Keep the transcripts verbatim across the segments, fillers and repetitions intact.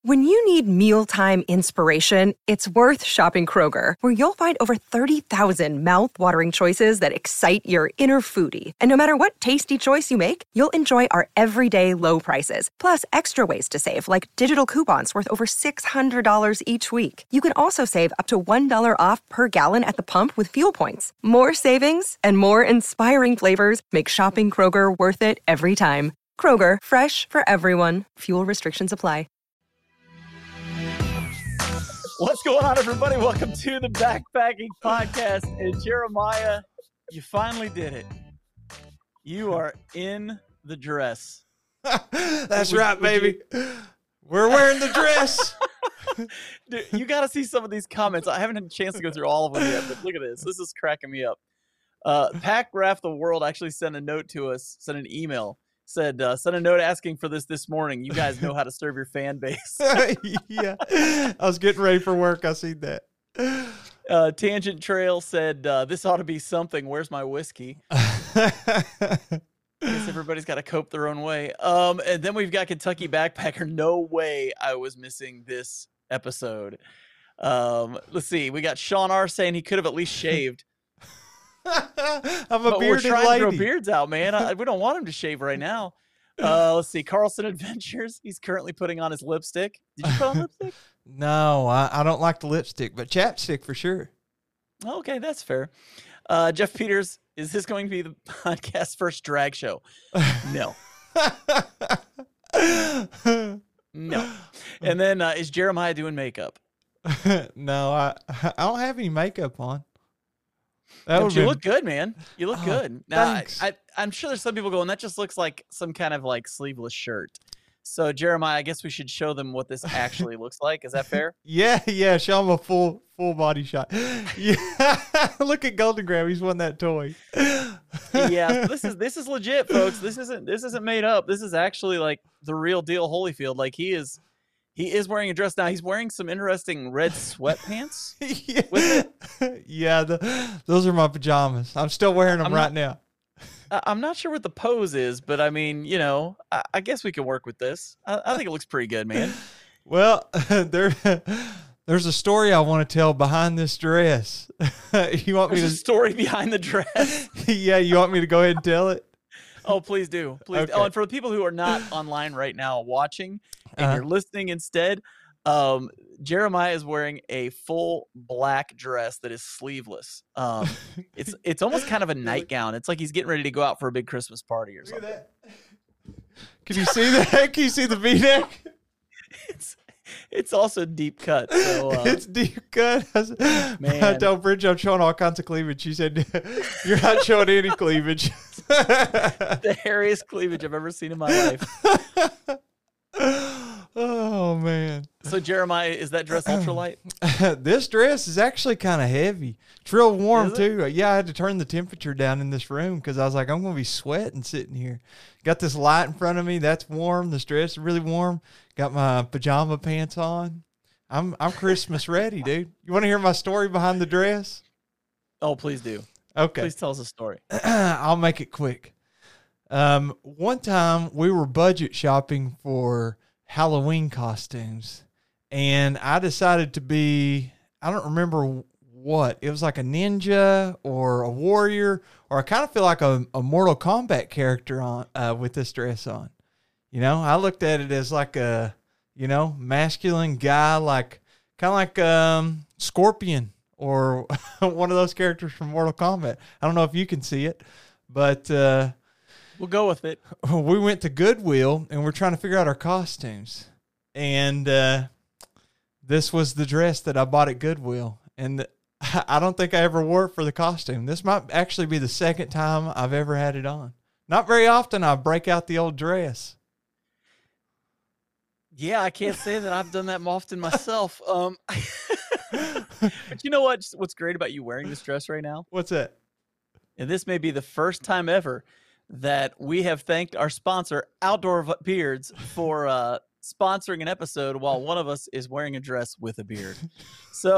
When you need mealtime inspiration, it's worth shopping Kroger, where you'll find over thirty thousand mouth-watering choices that excite your inner foodie. And no matter what tasty choice you make, you'll enjoy our everyday low prices, plus extra ways to save, like digital coupons worth over six hundred dollars each week. You can also save up to one dollar off per gallon at the pump with fuel points. More savings and more inspiring flavors make shopping Kroger worth it every time. Kroger, fresh for everyone. Fuel restrictions apply. What's going on, everybody? Welcome to the Backpacking Podcast. And Jeremiah, you finally did it. You are in the dress. That's would, right, would baby. You... We're wearing the dress. Dude, you got to see some of these comments. I haven't had a chance to go through all of them yet, but look at this. This is cracking me up. Uh, Pack Raff the World actually sent a note to us, sent an email. Said, uh, sent a note asking for this this morning. You guys know how to serve your fan base. Yeah. I was getting ready for work. I seen that. Uh, Tangent Trail said, uh, this ought to be something. Where's my whiskey? I guess everybody's got to cope their own way. Um, and then we've got Kentucky Backpacker. No way I was missing this episode. Um, let's see. We got Sean R. saying he could have at least shaved. I'm a but bearded we're trying lady. to grow beards out, man. I, we don't want him to shave right now. Uh, let's see. Carlson Adventures. He's currently putting on his lipstick. Did you put on lipstick? No, I, I don't like the lipstick, but chapstick for sure. Okay, that's fair. Uh, Jeff Peters, is this going to be the podcast's first drag show? No. No. And then uh, is Jeremiah doing makeup? No, I I don't have any makeup on. That you been... look good, man. You look oh, good. Now, I, I, I'm sure there's some people going, that just looks like some kind of like sleeveless shirt. So, Jeremiah, I guess we should show them what this actually looks like. Is that fair? Yeah, yeah. Show them a full full body shot. Yeah. Look at Golden Graham. He's won that toy. Yeah, this is this is legit, folks. This isn't this isn't made up. This is actually like the real deal Holyfield. Like he is He is wearing a dress now. He's wearing some interesting red sweatpants. Yeah, with it. Yeah the, those are my pajamas. I'm still wearing them I'm right not, now. I'm not sure what the pose is, but I mean, you know, I, I guess we can work with this. I, I think it looks pretty good, man. Well, there, there's a story I want to tell behind this dress. You want there's me to a story behind the dress? Yeah, you want me to go ahead and tell it? Oh, please do. Please. Okay. Oh, and for the people who are not online right now watching, and uh-huh. you're listening instead, um, Jeremiah is wearing a full black dress that is sleeveless. Um, it's it's almost kind of a nightgown. It's like he's getting ready to go out for a big Christmas party or something. Can you see that? Can you see the V-neck? It's it's also deep cut. So, uh, it's deep cut. Man. I told Bridget I'm showing all kinds of cleavage. She said, "You're not showing any cleavage." The hairiest cleavage I've ever seen in my life. Oh man! So Jeremiah, is that dress ultralight? This dress is actually kind of heavy. It's real warm too. Yeah, I had to turn the temperature down in this room because I was like, I'm going to be sweating sitting here. Got this light in front of me. That's warm. This dress is really warm. Got my pajama pants on. I'm I'm Christmas ready, dude. You want to hear my story behind the dress? Oh, please do. Okay. Please tell us a story. I'll make it quick. Um, one time we were budget shopping for Halloween costumes, and I decided to be, I don't remember what, it was like a ninja or a warrior, or I kind of feel like a, a Mortal Kombat character on uh, with this dress on. You know, I looked at it as like a, you know, masculine guy, like kind of like um, Scorpion or one of those characters from Mortal Kombat. I don't know if you can see it, but uh, we'll go with it. We went to Goodwill and we're trying to figure out our costumes. And uh, this was the dress that I bought at Goodwill. And the, I don't think I ever wore it for the costume. This might actually be the second time I've ever had it on. Not very often I break out the old dress. Yeah, I can't say that I've done that often myself. Um, but you know what? What's great about you wearing this dress right now? What's that? And this may be the first time ever that we have thanked our sponsor, Outdoor Beards, for uh, sponsoring an episode while one of us is wearing a dress with a beard. So,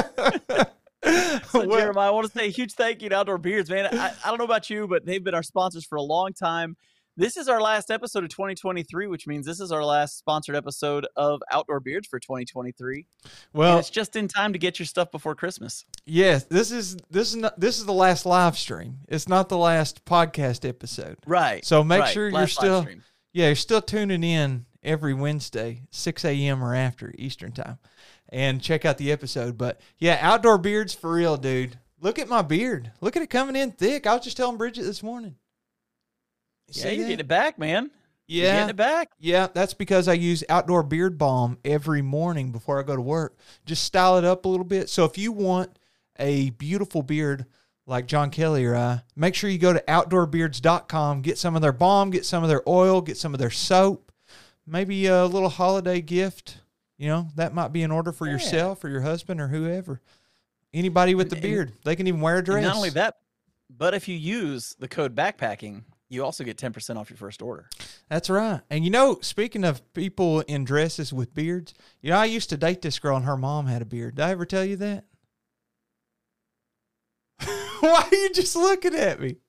so well, Jeremiah, I want to say a huge thank you to Outdoor Beards, man. I, I don't know about you, but they've been our sponsors for a long time. This is our last episode of twenty twenty-three, which means this is our last sponsored episode of Outdoor Beards for twenty twenty-three. Well, and it's just in time to get your stuff before Christmas. Yes, this is this is not, this is the last live stream. It's not the last podcast episode. Right. So make right. sure last you're still stream. yeah, you're still tuning in every Wednesday, six a.m. or after Eastern time, and check out the episode. But yeah, Outdoor Beards for real, dude. Look at my beard. Look at it coming in thick. I was just telling Bridget this morning. You Yeah, you're that? getting it back, man. Yeah. You're getting it back. Yeah, that's because I use Outdoor Beard Balm every morning before I go to work. Just style it up a little bit. So if you want a beautiful beard like John Kelly or I, make sure you go to outdoor beards dot com, get some of their balm, get some of their oil, get some of their soap, maybe a little holiday gift. You know, that might be in order for Yeah. yourself or your husband or whoever. Anybody with the And- beard. They can even wear a dress. And not only that, but if you use the code backpacking, you also get ten percent off your first order. That's right. And you know, speaking of people in dresses with beards, you know, I used to date this girl and her mom had a beard. Did I ever tell you that? Why are you just looking at me?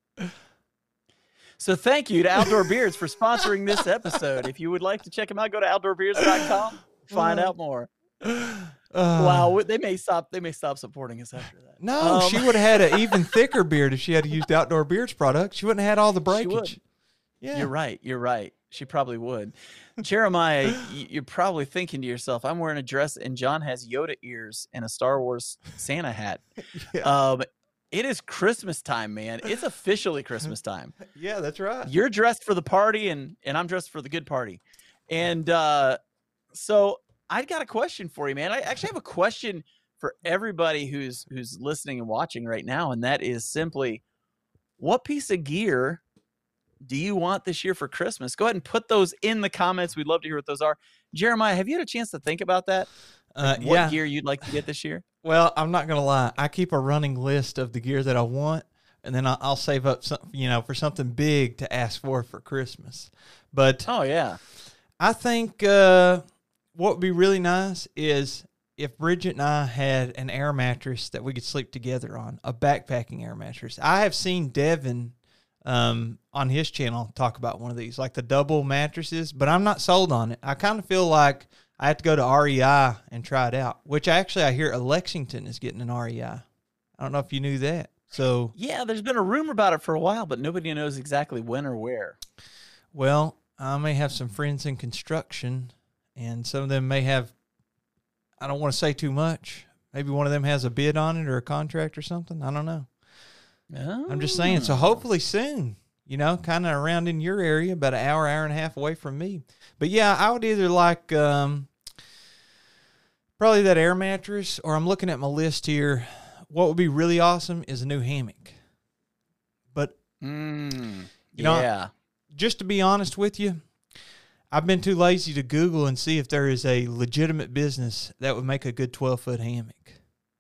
So thank you to Outdoor Beards for sponsoring this episode. If you would like to check them out, go to outdoor beards dot com. Find out more. Uh, Wow, they may stop. They may stop supporting us after that. No, Um, she would have had an even thicker beard if she had used Outdoor Beards products. She wouldn't have had all the She would. breakage. Yeah. You're right. You're right. She probably would. Jeremiah, y- you're probably thinking to yourself, "I'm wearing a dress, and John has Yoda ears and a Star Wars Santa hat." Yeah. Um, it is Christmas time, man. It's officially Christmas time. Yeah, that's right. You're dressed for the party, and and I'm dressed for the good party. And uh, so I got a question for you, man. I actually have a question for everybody who's who's listening and watching right now, and that is simply, what piece of gear do you want this year for Christmas? Go ahead and put those in the comments. We'd love to hear what those are. Jeremiah, have you had a chance to think about that? Uh, What yeah. gear you'd like to get this year? Well, I'm not going to lie. I keep a running list of the gear that I want, and then I'll, I'll save up some, you know, for something big to ask for for Christmas. But Oh, yeah. I think uh, what would be really nice is if Bridget and I had an air mattress that we could sleep together on, a backpacking air mattress. I have seen Devin um, on his channel talk about one of these, like the double mattresses, but I'm not sold on it. I kind of feel like I have to go to R E I and try it out, which actually I hear Lexington is getting an R E I. I don't know if you knew that. So, Yeah, there's been a rumor about it for a while, but nobody knows exactly when or where. well, I may have some friends in construction, and some of them may have, I don't want to say too much. Maybe one of them has a bid on it or a contract or something. I don't know. I'm just saying. So hopefully soon, you know, kind of around in your area, about an hour, hour and a half away from me. But yeah, I would either like um, probably that air mattress, or I'm looking at my list here. What would be really awesome is a new hammock. But Mm, You know, yeah. just to be honest with you, I've been too lazy to Google and see if there is a legitimate business that would make a good twelve-foot hammock.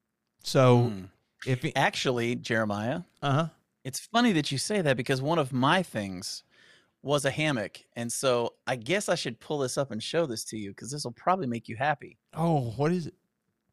So Mm. if it, Actually, Jeremiah, uh-huh. it's funny that you say that, because one of my things was a hammock. And so I guess I should pull this up and show this to you, because this will probably make you happy. Oh, what is it?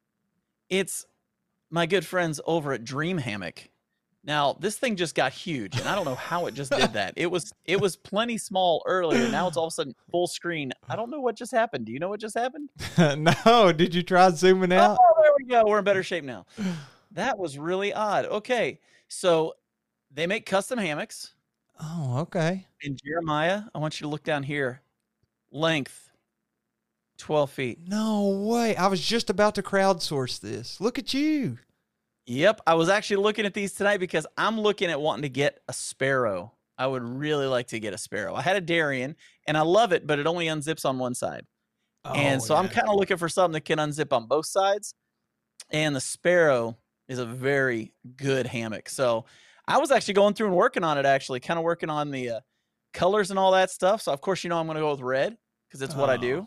It's my good friends over at Dream Hammock. Now, this thing just got huge, and I don't know how it just did that. It was it was plenty small earlier. Now it's all of a sudden full screen. I don't know what just happened. Do you know what just happened? No, did you try zooming out? Oh, there we go. We're in better shape now. That was really odd. Okay, so they make custom hammocks. Oh, okay. And Jeremiah, I want you to look down here. Length, twelve feet. No way. I was just about to crowdsource this. Look at you. Yep, I was actually looking at these tonight because I'm looking at wanting to get a Sparrow. I would really like to get a Sparrow. I had a Darien, and I love it, but it only unzips on one side. and Oh, so I'm yeah. kind of looking for something that can unzip on both sides. And the Sparrow is a very good hammock. So I was actually going through and working on it, actually, kind of working on the uh, colors and all that stuff. So, of course, you know I'm going to go with red because it's what I do.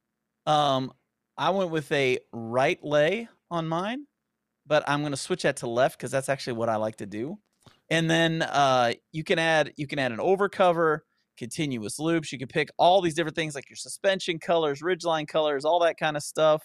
Um, I went with a right lay on mine, but I'm going to switch that to left because that's actually what I like to do. And then uh, you can add you can add an overcover, continuous loops. You can pick all these different things like your suspension colors, ridgeline colors, all that kind of stuff.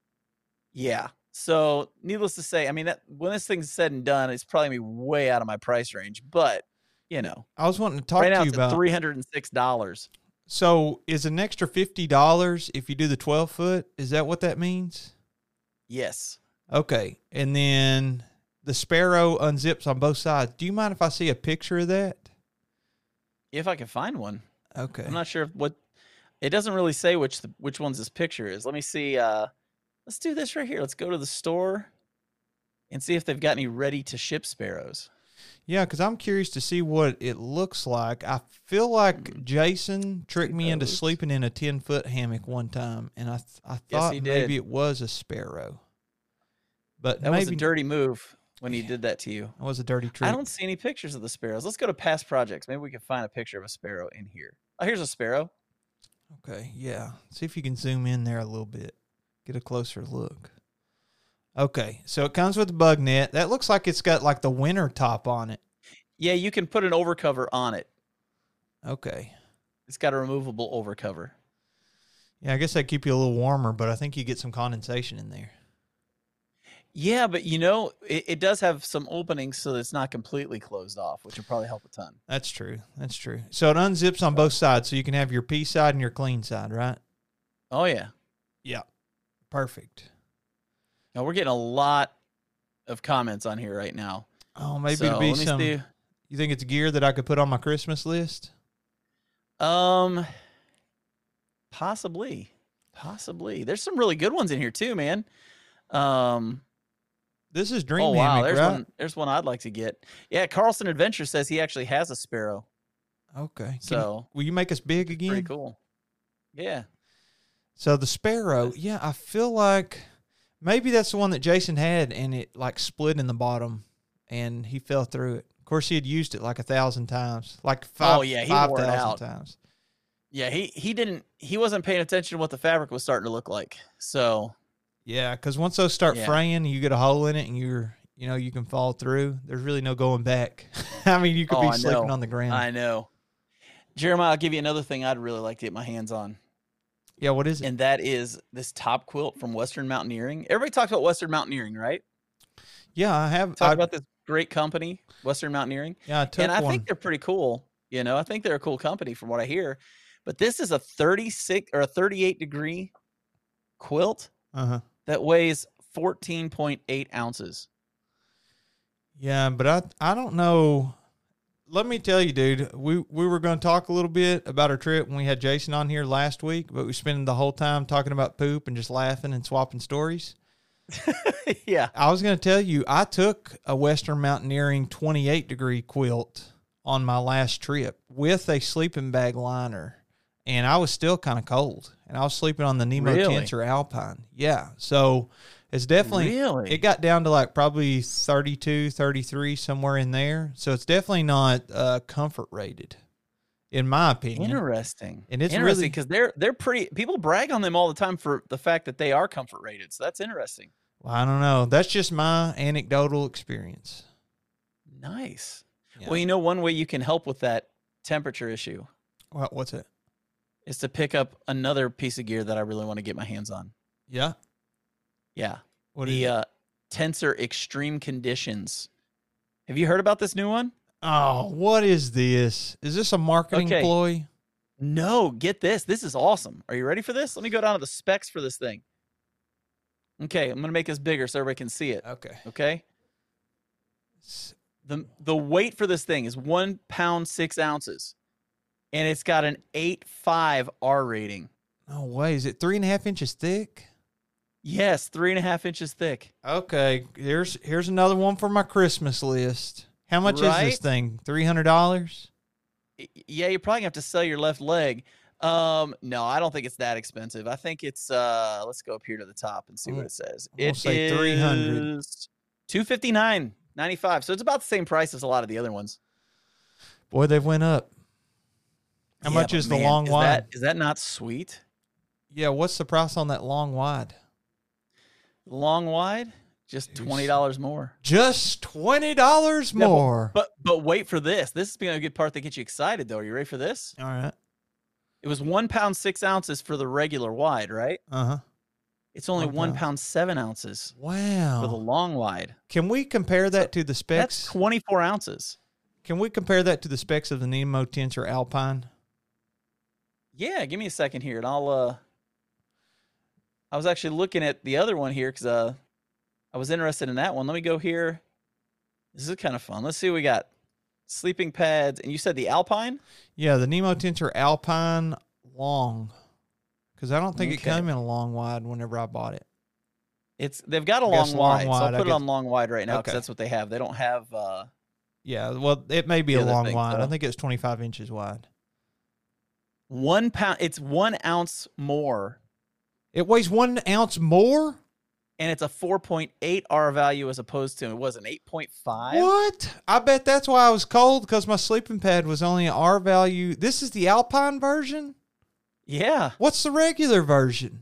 Yeah. So needless to say, I mean, that when this thing's said and done, it's probably gonna be way out of my price range. But you know. I was wanting to talk right now to you it's about three hundred six dollars. So is an extra fifty dollars if you do the twelve foot? Is that what that means? Yes. Okay. And then the Sparrow unzips on both sides. Do you mind if I see a picture of that? If I can find one. Okay. I'm not sure what it doesn't really say which the, which one's this picture is. Let me see. Uh, let's do this right here. Let's go to the store and see if they've got any ready to ship Sparrows. Yeah, because I'm curious to see what it looks like. I feel like Jason tricked me into sleeping in a ten-foot hammock one time, and I th- I thought yes, maybe it was a Sparrow. But that maybe was a dirty move when he did that to you. It was a dirty trick. I don't see any pictures of the Sparrows. Let's go to past projects. Maybe we can find a picture of a Sparrow in here. Oh, here's a Sparrow. Okay, yeah. See if you can zoom in there a little bit. Get a closer look. Okay, so it comes with the bug net. That looks like it's got like the winter top on it. Yeah, you can put an overcover on it. Okay. It's got a removable overcover. Yeah, I guess that'd keep you a little warmer, but I think you get some condensation in there. Yeah, but you know, it, it does have some openings so that it's not completely closed off, which will probably help a ton. That's true. That's true. So it unzips on both sides, so you can have your pee side and your clean side, right? Oh, yeah. Yeah. Perfect. Now, we're getting a lot of comments on here right now. Oh, maybe so, it'll be let me some. see. You think it's gear that I could put on my Christmas list? Um, possibly, possibly. There's some really good ones in here too, man. Um, this is Dream oh wow, Hammock, there's right? one. There's one I'd like to get. Yeah, Carlson Adventure says he actually has a Sparrow. Okay. Can So you, will you make us big again? Pretty cool. Yeah. So the Sparrow, yeah, I feel like maybe that's the one that Jason had, and it like split in the bottom, and he fell through it. Of course, he had used it like a thousand times, like five, oh yeah, he five wore it thousand out. times. Yeah, he he didn't. He wasn't paying attention to what the fabric was starting to look like. So. Yeah, because once those start Yeah. fraying, you get a hole in it, and you're, you know, you can fall through. There's really no going back. I mean, you could Oh, be I sleeping know. on the ground. I know. Jeremiah, I'll give you another thing I'd really like to get my hands on. Yeah, what is it? And that is this top quilt from Western Mountaineering. Everybody talks about Western Mountaineering, right? Yeah, I have. Talk I, about this great company, Western Mountaineering. Yeah, I took and I one. think they're pretty cool. You know, I think they're a cool company from what I hear. But this is a thirty-six or a thirty-eight degree quilt Uh-huh. that weighs fourteen point eight ounces. Yeah, but I I don't know. Let me tell you, dude, we, we were going to talk a little bit about our trip when we had Jason on here last week, but we spent the whole time talking about poop and just laughing and swapping stories. Yeah. I was going to tell you, I took a Western Mountaineering twenty-eight degree quilt on my last trip with a sleeping bag liner, and I was still kind of cold, and I was sleeping on the Nemo Really? Tensor Alpine. Yeah, so it's definitely, Really? it got down to like probably thirty-two, thirty-three, somewhere in there, so it's definitely not uh, comfort rated, in my opinion. Interesting. And it's interesting really- because they're they're pretty. People brag on them all the time for the fact that they are comfort rated. So that's interesting. Well, I don't know. That's just my anecdotal experience. Nice. Yeah. Well, you know, one way you can help with that temperature issue What, what's it? is to pick up another piece of gear that I really want to get my hands on. Yeah. Yeah. What is the it? uh, Tensor Extreme Conditions. Have you heard about this new one? Oh, what is this? Is this a marketing Okay. ploy? No, get this. This is awesome. Are you ready for this? Let me go down to the specs for this thing. Okay, I'm going to make this bigger so everybody can see it. Okay. Okay? The the weight for this thing is one pound, six ounces. And it's got an eight point five R rating. No way. Is it three and a half inches thick? Yes, three and a half inches thick. Okay. Here's here's another one for my Christmas list. How much is this Right? thing? Three hundred dollars? Y- Yeah, you're probably going to have to sell your left leg. Um, no, I don't think it's that expensive. I think it's uh let's go up here to the top and see what it says. We'll It say three hundred. is two fifty-nine ninety-five. So it's about the same price as a lot of the other ones. Boy, they've went up. How Yeah, much but is the man, long is wide? That, is that not sweet? Yeah, what's the price on that long wide? Long wide, just Jeez. twenty dollars more. Just twenty dollars Yeah, but- more. But but wait for this. This is being a good part that gets you excited, though. Are you ready for this? All right. It was one pound six ounces for the regular wide, right? Uh-huh. It's only One one pound. pound seven ounces Wow. for the long wide. Can we compare that to the That's specs? twenty-four ounces. Can we compare that to the specs of the Nemo Tensor Alpine? Yeah, give me a second here, and I'll. Uh, I was actually looking at the other one here because uh, I was interested in that one. Let me go here. This is kind of fun. Let's see what we got. Sleeping pads, and you said the Alpine? Yeah, the Nemo Tensor Alpine long, because I don't think Okay. it came in a long wide whenever I bought it. It's they've got a I long guess wide, long so wide, I'll I put it guess. on long wide right now because Okay. that's what they have. They don't have. Uh, Yeah, well, it may be The a other long thing, wide. so- I think it's twenty-five inches wide. One pound. It's one ounce more, It weighs one ounce more? and it's a four point eight R value as opposed to it was an eight point five. What? I bet that's why I was cold, because my sleeping pad was only an R value. This is the Alpine version? Yeah, What's the regular version?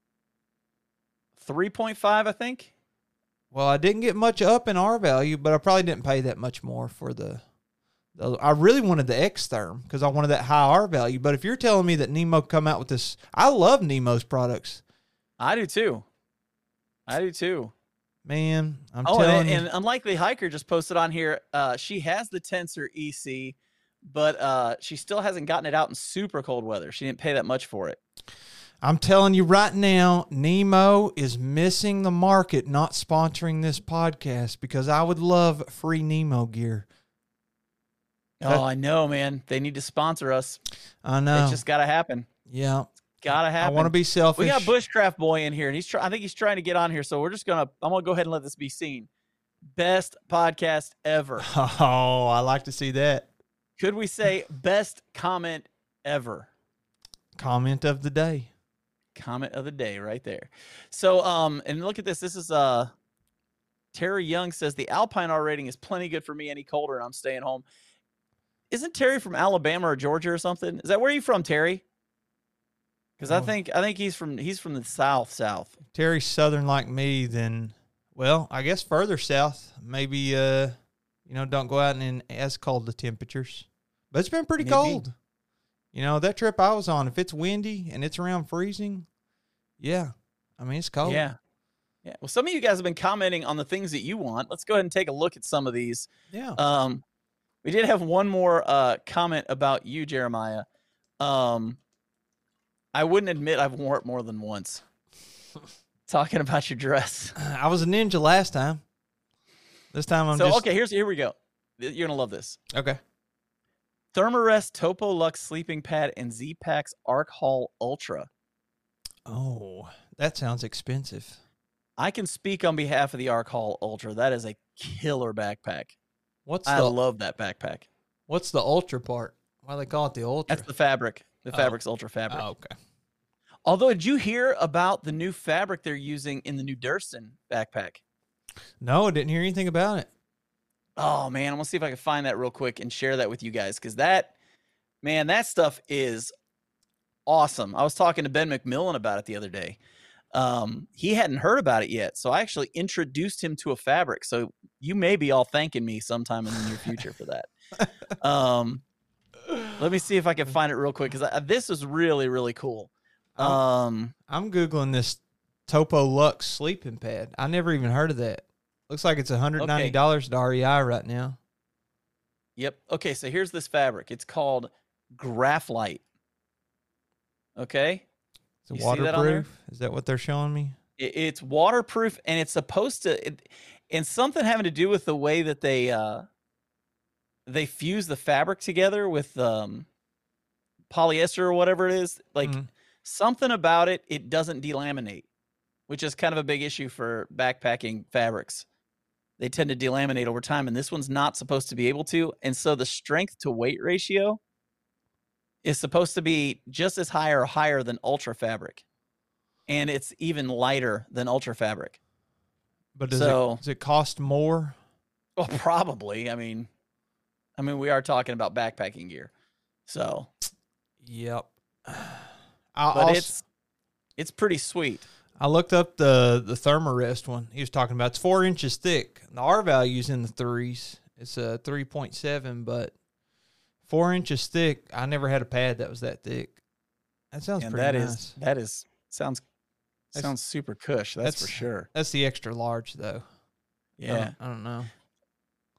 three point five, I think. Well, I didn't get much up in R value, but I probably didn't pay that much more for the. the I really wanted the X-Therm because I wanted that high R value. But if you're telling me that Nemo come out with this, I love Nemo's products. I do too. I do too. Man, I'm oh, telling and, you. and Unlikely Hiker just posted on here. Uh, she has the Tensor E C, but uh, she still hasn't gotten it out in super cold weather. She didn't pay that much for it. I'm telling you right now, Nemo is missing the market not sponsoring this podcast, because I would love free Nemo gear. That- Oh, I know, man. They need to sponsor us. I know. It's just got to happen. yeah. Gotta I happen. want to be selfish. We got Bushcraft Boy in here, and he's trying. I think he's trying to get on here. So we're just gonna. I'm gonna go ahead and let this be seen. Best podcast ever. Oh, I like to see that. Could we say best comment ever? Comment of the day. Comment of the day, right there. So, um, and look at this. This is uh, Terry Young says the Alpine R rating is plenty good for me. Any colder, and I'm staying home. Isn't Terry from Alabama or Georgia or something? Is that where are you from, Terry? Because I Oh. think I think he's from he's from the south south. Terry's southern like me, then, well, I guess further south, maybe, uh, you know, don't go out in as cold the temperatures. But it's been pretty Maybe. cold. You know, that trip I was on, if it's windy and it's around freezing, yeah, I mean, it's cold. Yeah. Yeah. Well, some of you guys have been commenting on the things that you want. Let's go ahead and take a look at some of these. Yeah. Um, we did have one more uh, comment about you, Jeremiah. Um, I wouldn't admit I've worn it more than once. Talking about your dress. I was a ninja last time. This time I'm so, just. okay, here's here we go. You're going to love this. Okay. Thermarest Topo Lux Sleeping Pad and Z-Pax Arc Haul Ultra. Oh, that sounds expensive. I can speak on behalf of the Arc Haul Ultra. That is a killer backpack. What's I the love that backpack. What's the ultra part? Why do they call it the ultra? That's the fabric. The Oh. fabric's ultra fabric. Oh, okay. Although, did you hear about the new fabric they're using in the new Durston backpack? No, I didn't hear anything about it. Oh, man. I'm going to see if I can find that real quick and share that with you guys. Because that, man, that stuff is awesome. I was talking to Ben McMillan about it the other day. Um, he hadn't heard about it yet. So I actually introduced him to a fabric. So you may be all thanking me sometime in the near future for that. Um, let me see if I can find it real quick. Because this is really, really cool. I'm- Um, I'm Googling this Topo Lux sleeping pad. I never even heard of that. Looks like it's one hundred ninety dollars at R E I right now. Yep. Okay, so here's this fabric. It's called Graphite. Okay? Is it You see that on there? waterproof? Is that what they're showing me? It, it's waterproof, and it's supposed to it, and something having to do with the way that they uh they fuse the fabric together with um polyester or whatever it is. Like Mhm. something about it, it doesn't delaminate, which is kind of a big issue for backpacking fabrics. They tend to delaminate over time, and this one's not supposed to be able to. And so the strength to weight ratio is supposed to be just as high or higher than ultra fabric. And it's even lighter than ultra fabric. But does, So- it, does it cost more? Well, probably. I mean, I mean, we are talking about backpacking gear. So, Yep. I, but also, it's it's pretty sweet. I looked up the, the Thermarest one he was talking about. It's four inches thick. The R value's in the threes. It's a three point seven, but four inches thick. I never had a pad that was that thick. That sounds And pretty that nice. is that is sounds That's- sounds super cush. That's, for that's- sure. That's the extra large, though. I Yeah. don't, I don't know.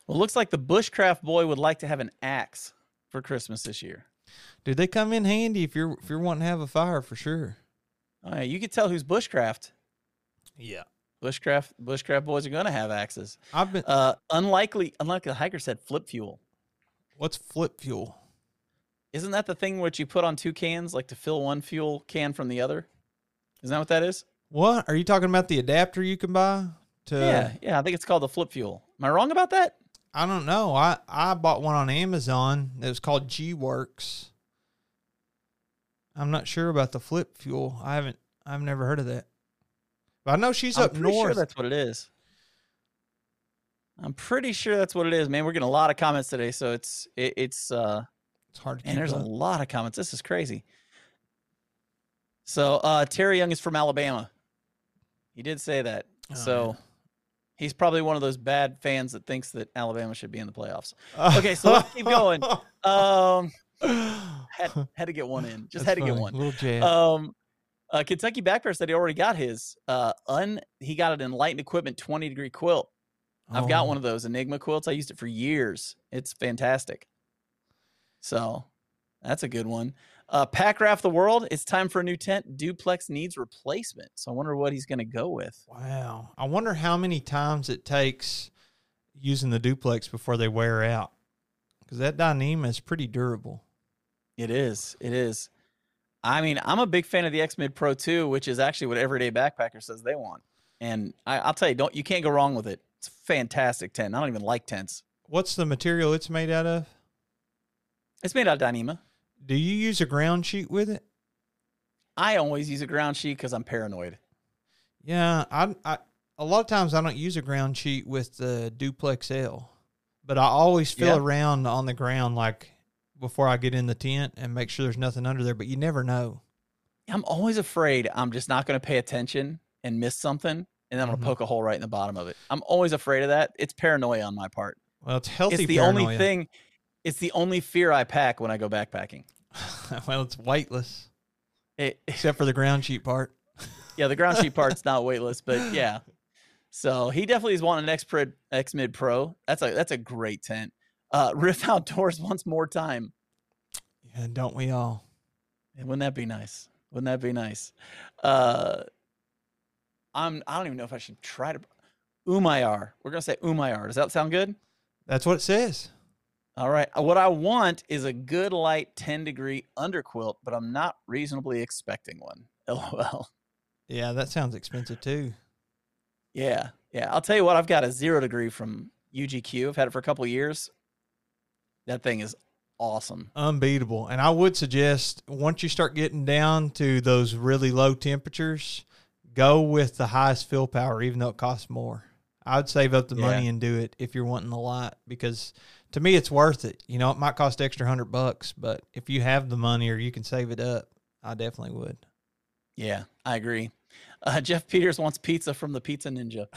Well, it looks like the Bushcraft boy would like to have an axe for Christmas this year. Dude, they come in handy if you're if you're wanting to have a fire for sure. Oh, yeah, you can tell who's Bushcraft. Yeah. Bushcraft Bushcraft boys are gonna have axes. I've been. Uh, unlikely, unlikely. The hiker said flip fuel. What's flip fuel? Isn't that the thing which you put on two cans, like to fill one fuel can from the other? Isn't that what that is? What are you talking about? The adapter you can buy to? Yeah, yeah. I think it's called the flip fuel. Am I wrong about that? I don't know. I I bought one on Amazon. It was called G Works. I'm not sure about the flip fuel. I haven't. I've never heard of that. But I know she's I'm up pretty north. Sure that's what it is. I'm pretty sure that's what it is, man. We're getting a lot of comments today, so it's it, it's uh, it's hard to keep and there's up. a lot of comments. This is crazy. So uh, Terry Young is from Alabama. He did say that. Oh, so yeah. he's probably one of those bad fans that thinks that Alabama should be in the playoffs. Okay, so let's keep going. Um, had, had to get one in. Just That's had to funny. get one. Little jab. Um, uh, Kentucky Backpacker said he already got his. Uh, un he got an Enlightened Equipment twenty degree quilt. I've Oh. got one of those Enigma quilts. I used it for years. It's fantastic. So that's a good one. Uh, Pack Raft the World. It's time for a new tent. Duplex needs replacement. So I wonder what he's going to go with. Wow. I wonder how many times it takes using the duplex before they wear out. Because that Dyneema is pretty durable. It is. It is. I mean, I'm a big fan of the X-Mid Pro two, which is actually what Everyday Backpacker says they want. And I, I'll tell you, don't you can't go wrong with it. It's a fantastic tent. I don't even like tents. What's the material it's made out of? It's made out of Dyneema. Do you use a ground sheet with it? I always use a ground sheet because I'm paranoid. Yeah, I, I a lot of times I don't use a ground sheet with the Duplex L, but I always feel Yeah. around on the ground like before I get in the tent and make sure there's nothing under there. But you never know. I'm always afraid I'm just not going to pay attention and miss something, and then I'm going Mhm. to poke a hole right in the bottom of it. I'm always afraid of that. It's paranoia on my part. Well, it's healthy. It's the paranoia. only thing. It's the only fear I pack when I go backpacking. Well, it's weightless It, except for the ground sheet part. yeah, the ground sheet part's not weightless, but yeah. So he definitely is wanting an X-Mid X-Mid Pro. That's a that's a great tent. Uh, Riff Outdoors wants more time. Yeah, don't we all? And wouldn't that be nice? Wouldn't that be nice? Uh, I'm. I don't even know if I should try to. Umayar. We're gonna say Umayar. Does that sound good? That's what it says. All right. What I want is a good light ten degree underquilt, but I'm not reasonably expecting one. LOL. Yeah, that sounds expensive too. Yeah. Yeah. I'll tell you what. I've got a zero degree from U G Q. I've had it for a couple of years. That thing is awesome. Unbeatable. And I would suggest once you start getting down to those really low temperatures, go with the highest fill power, even though it costs more. I'd save up the money Yeah. and do it if you're wanting the light, because to me it's worth it. You know, it might cost extra hundred bucks, but if you have the money or you can save it up, I definitely would. Yeah, I agree. Uh, Jeff Peters wants pizza from the Pizza Ninja.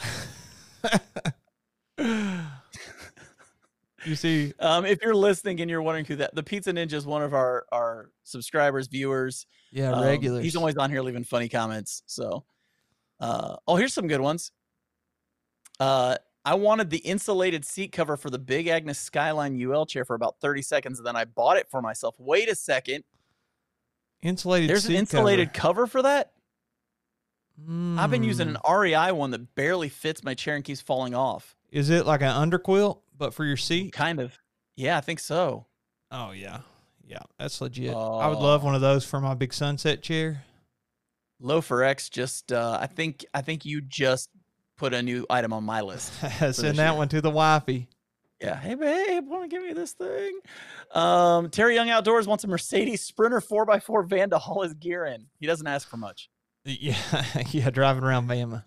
You see, Um, if you're listening and you're wondering who that, the Pizza Ninja is one of our our subscribers, viewers. yeah, Um, regulars. He's always on here leaving funny comments. So, uh, oh, here's some good ones. Uh, I wanted the insulated seat cover for the Big Agnes Skyline U L chair for about thirty seconds, and then I bought it for myself. Wait a second. insulated. There's an seat insulated cover, for that? cover. I've been using an Mm. R E I one that barely fits my chair and keeps falling off. Is it like an underquilt, but for your seat? Kind of. Yeah, I think so. Oh yeah, yeah, that's legit. I would love Oh. one of those for my big sunset chair. Loafer X just, uh, I think, I think you just put a new item on my list. Send this that year. one to the wifey. Yeah. Hey, babe, want to give me this thing? Um, Terry Young Outdoors wants a Mercedes Sprinter four by four van to haul his gear in. He doesn't ask for much. Yeah, yeah, driving around Bama.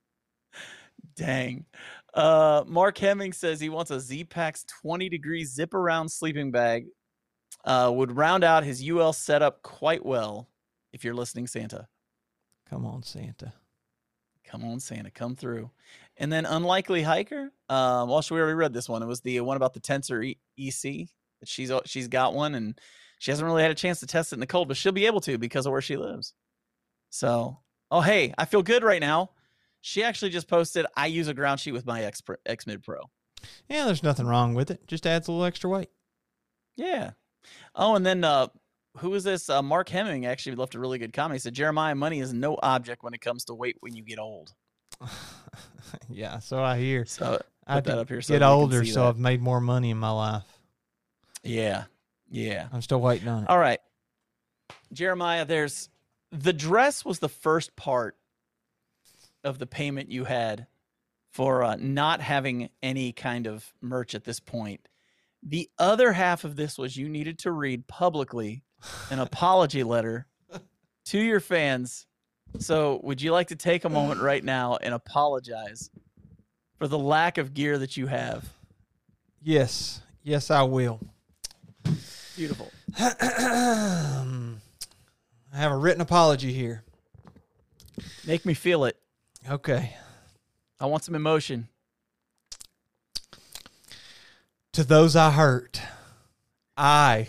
Dang. Uh, Mark Hemming says he wants a Z-Packs twenty degree zip around sleeping bag. Uh, would round out his U L setup quite well. If you're listening, Santa. Come on, Santa. Come on, Santa, come through. And then Unlikely Hiker. Um, well, we already read this one. It was the one about the Tensor e- EC. That she's she's got one, and she hasn't really had a chance to test it in the cold, but she'll be able to because of where she lives. So, oh hey, I feel good right now. She actually just posted, I use a ground sheet with my X X-Mid Pro. Yeah, there's nothing wrong with it. Just adds a little extra weight. Yeah. Oh, and then uh, who was this? Uh, Mark Hemming actually left a really good comment. He said, Jeremiah, money is no object when it comes to weight when you get old. Yeah, so I hear. So I put that have up here. to So get we can older, see so that. I've made more money in my life. Yeah. Yeah. I'm still waiting on it. All right. Jeremiah, there's the dress was the first part of the payment you had for uh, not having any kind of merch at this point. The other half of this was you needed to read publicly an apology letter to your fans. So would you like to take a moment right now and apologize for the lack of gear that you have? Yes. Yes, I will. Beautiful. I have a written apology here. Make me feel it. Okay. I want some emotion. To those I hurt, I,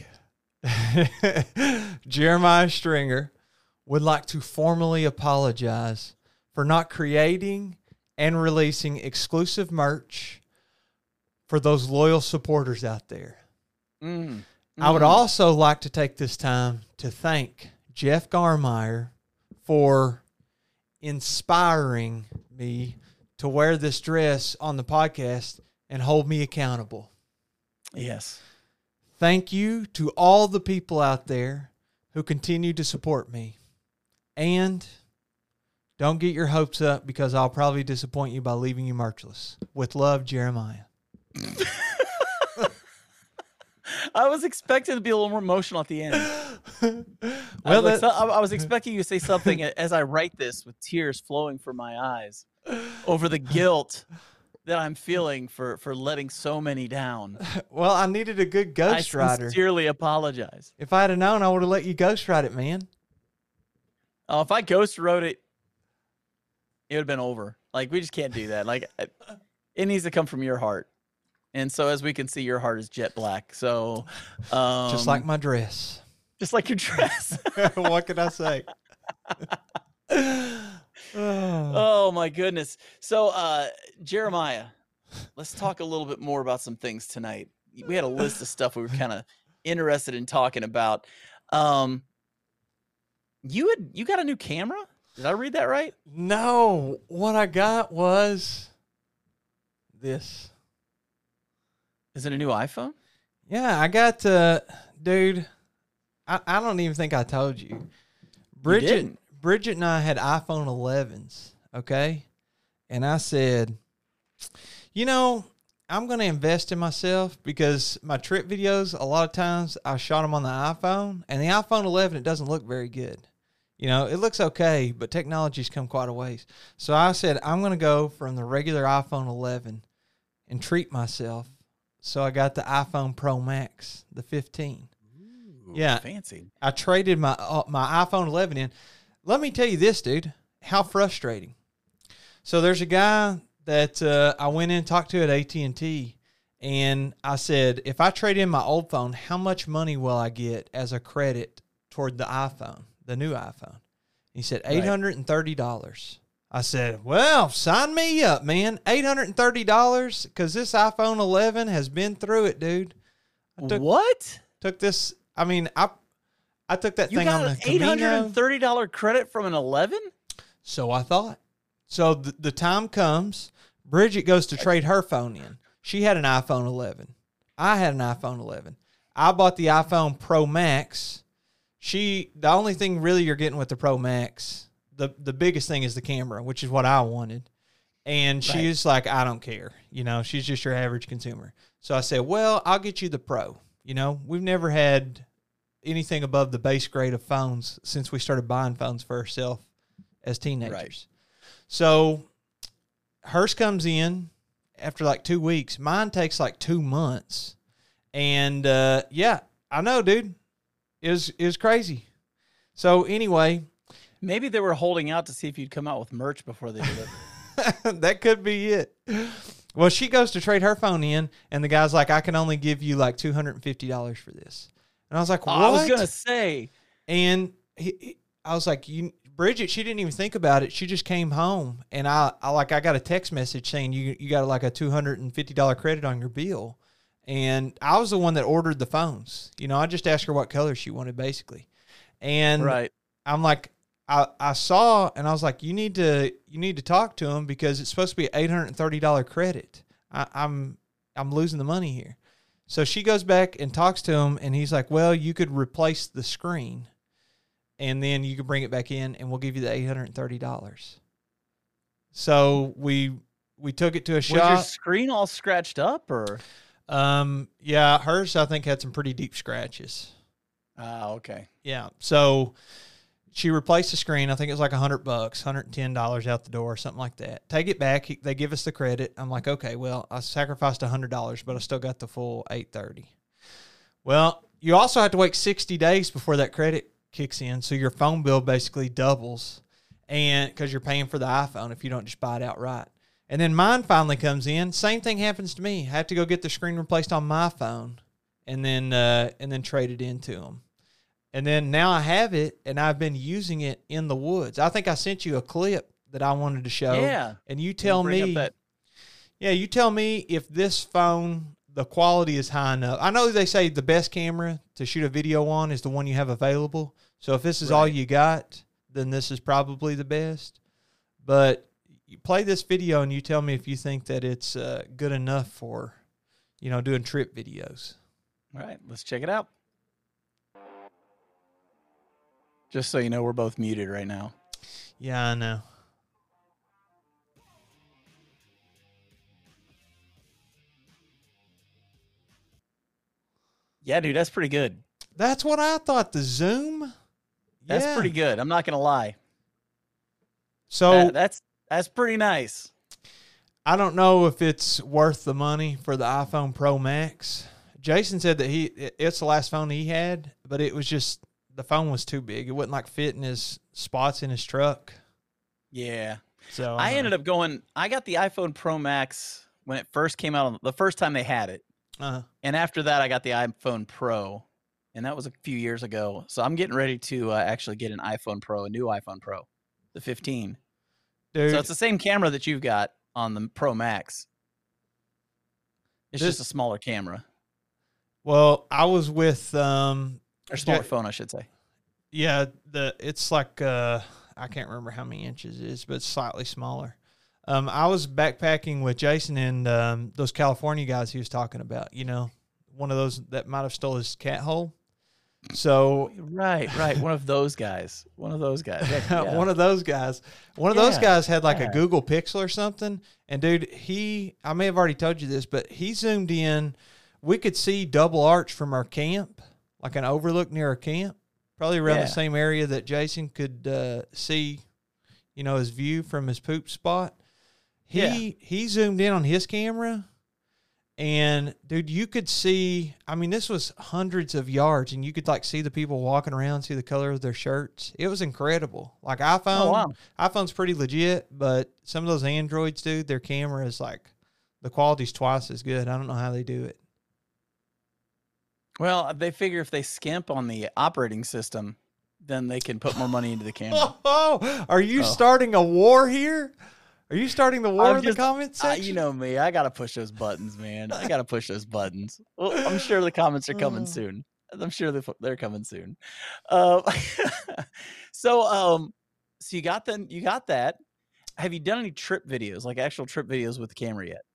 Jeremiah Stringer, would like to formally apologize for not creating and releasing exclusive merch for those loyal supporters out there. Mm. I would Mm. also like to take this time to thank Jeff Garmeyer for inspiring me to wear this dress on the podcast and hold me accountable. Yes. Thank you to all the people out there who continue to support me. And don't get your hopes up because I'll probably disappoint you by leaving you merchless. With love, Jeremiah. I was expecting to be a little more emotional at the end. Well, I, was like, that- so- I I was expecting you to say something as I write this with tears flowing from my eyes over the guilt that I'm feeling for, for letting so many down. well, I needed a good I ghostwriter. sincerely apologize. If I had known, I would have let you ghostwrite it, man. Oh, if I ghost wrote it, it would have been over. Like, we just can't do that. Like, it needs to come from your heart. And so, as we can see, your heart is jet black. So, um, Just like my dress. just like your dress. What can I say? Oh. Oh my goodness. So uh Jeremiah, let's talk a little bit more about some things tonight. We had a list of stuff we were kind of interested in talking about. Um you had you got a new camera? Did I read that right? No, what I got was this. Is it a new iPhone? Yeah, I got, uh, dude, I, I don't even think I told you. Bridget, didn't. Bridget and I had iPhone elevens, okay? And I said, you know, I'm going to invest in myself because my trip videos, a lot of times I shot them on the iPhone, and the iPhone eleven, it doesn't look very good. You know, it looks okay, but technology's come quite a ways. So I said, I'm going to go from the regular iPhone eleven and treat myself. So I got the iPhone Pro Max, the fifteen. Ooh, Yeah. Fancy. I traded my uh, my iPhone eleven in. Let me tell you this, dude. How frustrating. So there's a guy that uh, I went in and talked to at A T and T, and I said, if I trade in my old phone, how much money will I get as a credit toward the iPhone, the new iPhone? He said eight hundred thirty dollars. I said, well, sign me up, man. eight hundred thirty dollars because this iPhone eleven has been through it, dude. I took, What? took this. I mean, I I took that You thing got on an the eight hundred Camino. thirty dollars credit from an eleven? So I thought. So the, the time comes, Bridget goes to trade her phone in. She had an iPhone eleven. I had an iPhone eleven. I bought the iPhone Pro Max. She, the only thing really you're getting with the Pro Max, the, the biggest thing is the camera, which is what I wanted. And she's like, I don't care. You know, she's just your average consumer. So I said, well, I'll get you the Pro. You know, we've never had anything above the base grade of phones since we started buying phones for ourselves as teenagers. Right. So hers comes in after like two weeks. Mine takes like two months. And uh, yeah, I know, dude. It was, it was crazy. So anyway, Maybe they were holding out to see if you'd come out with merch before they delivered. that could be it. Well, she goes to trade her phone in, and the guy's like, I can only give you like two hundred fifty dollars for this. And I was like, what? I was gonna say, And he, he, I was like, you, Bridget, she didn't even think about it. She just came home, and I, I like I got a text message saying you you got like a two hundred and fifty dollar credit on your bill, and I was the one that ordered the phones. You know, I just asked her what color she wanted, basically, and Right. I'm like, I I saw, and I was like, you need to you need to talk to him because it's supposed to be an eight hundred and thirty dollar credit. I, I'm I'm losing the money here. So she goes back and talks to him, and he's like, well, you could replace the screen, and then you can bring it back in, and we'll give you the eight hundred thirty dollars. So we we took it to a Was shop. your screen all scratched up, or? Um, yeah, hers, I think, had some pretty deep scratches. Ah, okay. Yeah. So she replaced the screen. I think it was like a hundred bucks, one hundred ten dollars out the door, something like that. Take it back. They give us the credit. I'm like, okay, well, I sacrificed a hundred dollars, but I still got the full eight thirty. Well, you also have to wait sixty days before that credit kicks in. So your phone bill basically doubles, and because you're paying for the iPhone if you don't just buy it outright. And then mine finally comes in. Same thing happens to me. I have to go get the screen replaced on my phone, and then uh, and then trade it into them. And then now I have it, and I've been using it in the woods. I think I sent you a clip that I wanted to show. Yeah. And you tell Bring up me, that- yeah, you tell me if this phone, the quality is high enough. I know they say the best camera to shoot a video on is the one you have available. So if this is all Right. you got, then this is probably the best. But you play this video, and you tell me if you think that it's uh, good enough for, you know, doing trip videos. All right, let's check it out. Just so you know, we're both muted right now. Yeah, I know. Yeah, dude, that's pretty good. That's what I thought. The zoom. That's Yeah. pretty good. I'm not gonna lie. So That- that's that's pretty nice. I don't know if it's worth the money for the iPhone Pro Max. Jason said that he it- it's the last phone he had, but it was just the phone was too big. It wouldn't like fit in his spots in his truck. Yeah. So I ended up going. I got the iPhone Pro Max when it first came out. The first time they had it, Uh, and after that, I got the iPhone Pro, and that was a few years ago. So I'm getting ready to uh, actually get an iPhone Pro, a new iPhone Pro, the fifteen. dude, So it's the same camera that you've got on the Pro Max. It's This- just a smaller camera, well, I was with um, or smaller Ja- phone, I should say. yeah, the it's like uh, I can't remember how many inches it is, but it's slightly smaller. Um, I was backpacking with Jason and um, those California guys he was talking about. You know, one of those that might have stole his cat hole. So Right, right. One of those guys. One of those guys. Yeah, yeah. one of those guys, one of those Yeah, guys had like yeah. a Google Pixel or something. And dude, he, I may have already told you this, but he zoomed in. We could see Double Arch from our camp, like an overlook near our camp, probably around Yeah. the same area that Jason could uh, see, you know, his view from his poop spot. He Yeah. he zoomed in on his camera, and dude, you could see. I mean, this was hundreds of yards, and you could like see the people walking around, see the color of their shirts. It was incredible. Like iPhone, Oh, wow. iPhone's pretty legit, but some of those Androids, dude, their camera is like the quality's twice as good. I don't know how they do it. Well, they figure if they skimp on the operating system, then they can put more money into the camera. Oh, are you Oh. starting a war here? Are you starting the war I'm in just- the comment Uh, section? you know me. I got to push those buttons, man. I got to push those buttons. Well, I'm sure the comments are coming Oh. soon. I'm sure they're, they're coming soon. Uh, so, um, so you got the, you got that. Have you done any trip videos, like actual trip videos with the camera yet?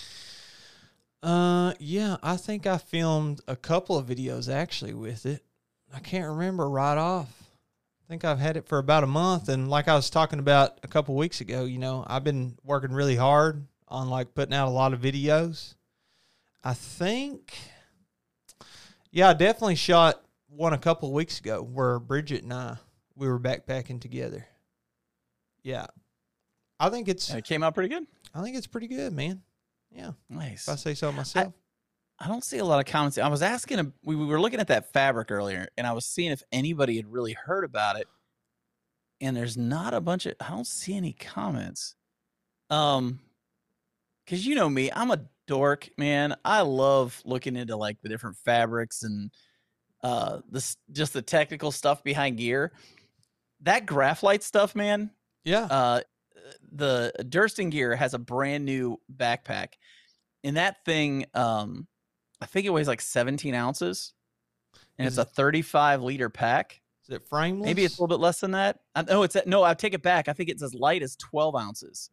Uh, yeah, I think I filmed a couple of videos actually with it. I can't remember right off. I think I've had it for about a month, and like I was talking about a couple weeks ago, you know, I've been working really hard on like putting out a lot of videos. I think, yeah, I definitely shot one a couple of weeks ago where Bridget and I we were backpacking together. Yeah, I think it's And it came out pretty good. I think it's pretty good, man. Yeah, Nice. if I say so myself. I don't see a lot of comments. I was asking, we, we were looking at that fabric earlier, and I was seeing if anybody had really heard about it. And there's not a bunch of, I don't see any comments. Um, because you know me, I'm a dork, man. I love looking into like the different fabrics and uh, this just the technical stuff behind gear. that Graphite stuff, man. Yeah. Uh, the Durston Gear has a brand new backpack, and that thing, um, I think it weighs like seventeen ounces, and Is it's a thirty-five liter pack. Is it frameless? Maybe it's a little bit less than that. I, no, it's no. I take it back. I think it's as light as twelve ounces.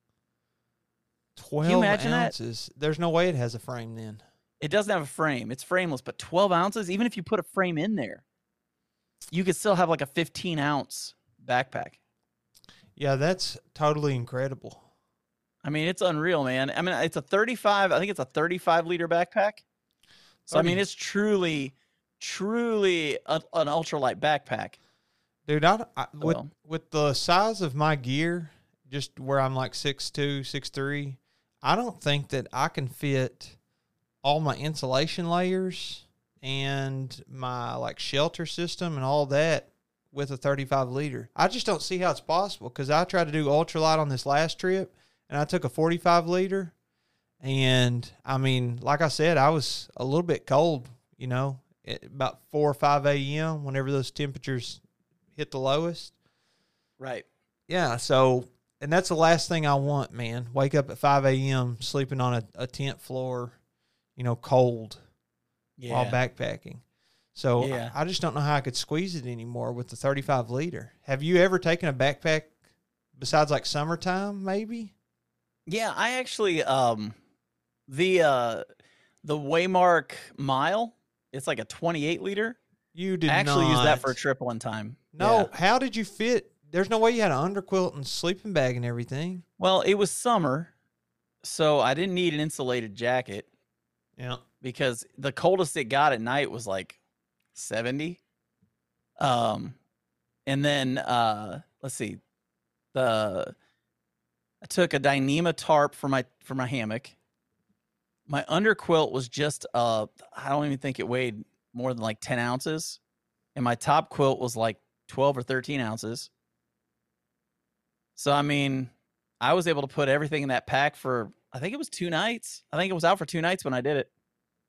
twelve Can you imagine ounces. That? There's no way it has a frame then. It doesn't have a frame. It's frameless, but twelve ounces, even if you put a frame in there, you could still have like a fifteen ounce backpack. Yeah, that's totally incredible. I mean, it's unreal, man. I mean, it's a thirty-five, I think it's a thirty-five liter backpack. So, I mean, it's truly, truly a, an ultralight backpack. Dude, I, I with, Well. with the size of my gear, just where I'm like six two, six three, I don't think that I can fit all my insulation layers and my like shelter system and all that with a thirty-five liter. I just don't see how it's possible, because I tried to do ultralight on this last trip and I took a forty-five liter, and I mean, like I said, I was a little bit cold, you know, at about four or five a.m. whenever those temperatures hit the lowest. Right. Yeah, so, and that's the last thing I want, man. Wake up at five a.m. sleeping on a, a tent floor, you know, cold, Yeah. while backpacking. So Yeah. I, I just don't know how I could squeeze it anymore with the thirty-five liter. Have you ever taken a backpack besides like summertime, maybe? Yeah, I actually, um, the, uh, the Waymark Mile, it's like a twenty-eight liter. You did I actually not. used that for a trip one time. No, Yeah. how did you fit? There's no way you had an underquilt and sleeping bag and everything. Well, it was summer, so I didn't need an insulated jacket Yeah. because the coldest it got at night was like seventy. Um, and then, uh, let's see, the, I took a Dyneema tarp for my, for my hammock. My underquilt was just, uh, I don't even think it weighed more than like ten ounces. And my top quilt was like twelve or thirteen ounces. So, I mean, I was able to put everything in that pack for, I think it was two nights. I think it was out for two nights when I did it.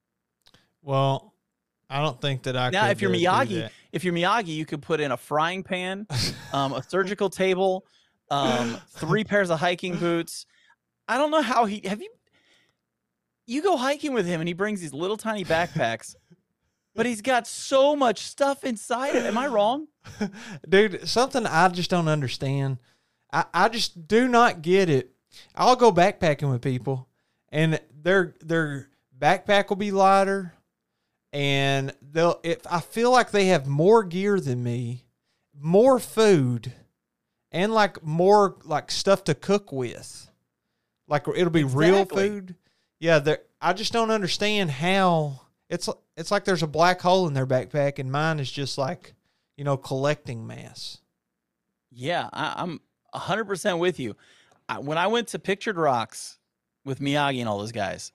Well, I don't think that I Now, could if you're uh, do Miyagi, that. if you're Miyagi, you could put in a frying pan, um, a surgical table, um, three pairs of hiking boots. I don't know how he, have you, you go hiking with him and he brings these little tiny backpacks, but he's got so much stuff inside it. Am I wrong? Dude, something I just don't understand. I, I just do not get it. I'll go backpacking with people, and their their backpack will be lighter, and they'll. If I feel like they have more gear than me, more food, and like more like stuff to cook with, like it'll be real Exactly. food. Yeah, they I just don't understand how it's. It's like there's a black hole in their backpack, and mine is just like, you know, collecting mass. Yeah, I, I'm one hundred percent with you. I, when I went to Pictured Rocks with Miyagi and all those guys,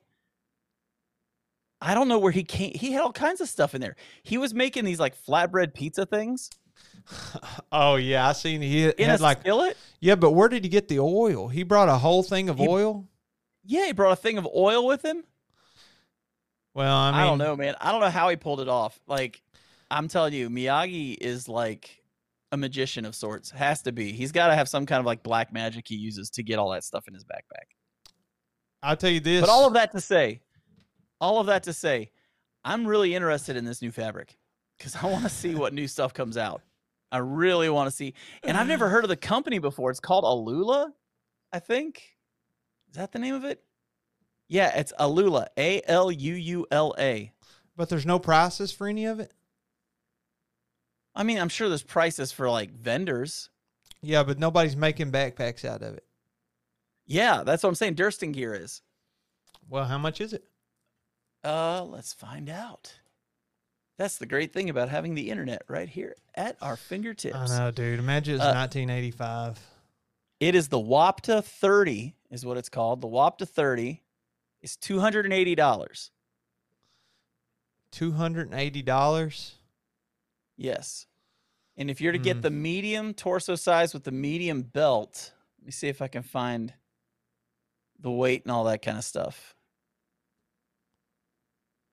I don't know where he came. He had all kinds of stuff in there. He was making these like flatbread pizza things Oh yeah, I seen he had in a like skillet. yeah, but where did he get the oil? He brought a whole thing of He- oil. Yeah, he brought a thing of oil with him. Well, I mean, I don't know, man. I don't know how he pulled it off. Like, I'm telling you, Miyagi is like a magician of sorts. Has to be. He's got to have some kind of like black magic he uses to get all that stuff in his backpack. I'll tell you this. But all of that to say, all of that to say, I'm really interested in this new fabric because I want to see what new stuff comes out. I really want to see. And I've never heard of the company before. It's called Alula, I think. Is that the name of it? Yeah, it's Alula. A L U U L A. But there's no prices for any of it. I mean, I'm sure there's prices for like vendors. Yeah, but nobody's making backpacks out of it. Yeah, that's what I'm saying. Durston Gear is. Well, how much is it? Uh, let's find out. That's the great thing about having the internet right here at our fingertips. I know, dude. Imagine it's Uh, nineteen eighty-five. It is the Wapta thirty is what it's called. The Wapta thirty is two hundred eighty dollars. two hundred eighty dollars. Yes. And if you're to Hmm. get the medium torso size with the medium belt, let me see if I can find the weight and all that kind of stuff.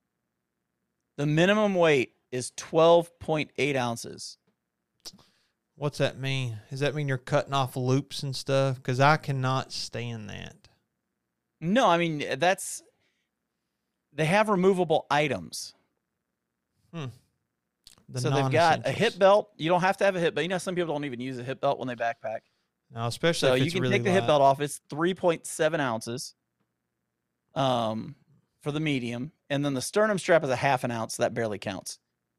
The minimum weight is twelve point eight ounces. What's that mean? Does that mean you're cutting off loops and stuff? Because I cannot stand that. No, I mean, that's, they have removable items. Hmm. The so they've got a non-essentials. hip belt. You don't have to have a hip belt. You know, some people don't even use a hip belt when they backpack. No, especially So if you it's can really take the hip light. belt off. It's three point seven ounces um, for the medium. And then the sternum strap is a half an ounce. So that barely counts.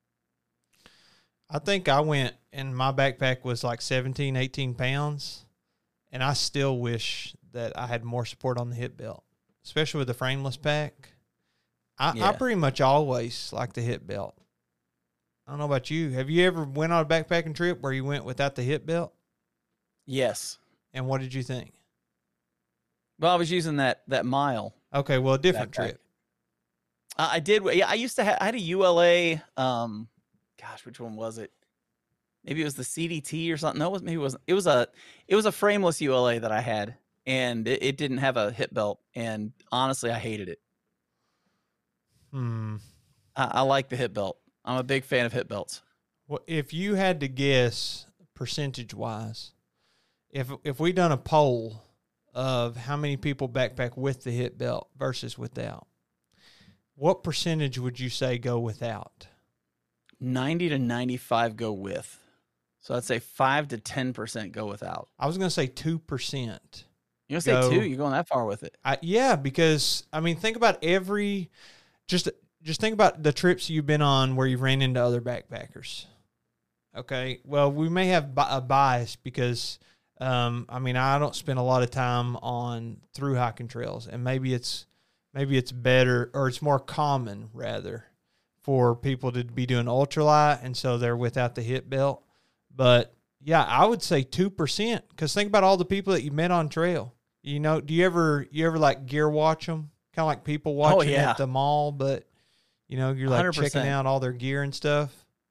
I think I went, and my backpack was like seventeen, eighteen pounds, and I still wish that I had more support on the hip belt, especially with the frameless pack. I, Yeah. I pretty much always like the hip belt. I don't know about you. Have you ever went on a backpacking trip where you went without the hip belt? Yes. And what did you think? Well, I was using that that mile. Okay, well, a different Backpack. trip. Uh, I did. Yeah, I used to have. I had a U L A. Um, gosh, which one was it? Maybe it was the C D T or something. No, it was maybe it wasn't. It was a. It was a frameless U L A that I had, and it, it didn't have a hip belt. And honestly, I hated it. Hmm. I, I like the hip belt. I'm a big fan of hip belts. Well, if you had to guess percentage-wise, if if we done a poll of how many people backpack with the hip belt versus without, what percentage would you say go without? ninety to ninety-five go with. So I'd say five to ten percent go without. I was going to say two percent. You're going to say Go- two? You're going that far with it. I, yeah, because, I mean, think about every, just just think about the trips you've been on where you've ran into other backpackers. Okay, well, we may have bi- a bias because, um, I mean, I don't spend a lot of time on through hiking trails, and maybe it's maybe it's better, or it's more common, rather, for people to be doing ultralight, and so they're without the hip belt. But, yeah, I would say two percent, because think about all the people that you met on trail. You know, do you ever, you ever like gear watch them? Kind of like people watching yeah. at the mall, but, you know, you're like one hundred percent. checking out all their gear and stuff.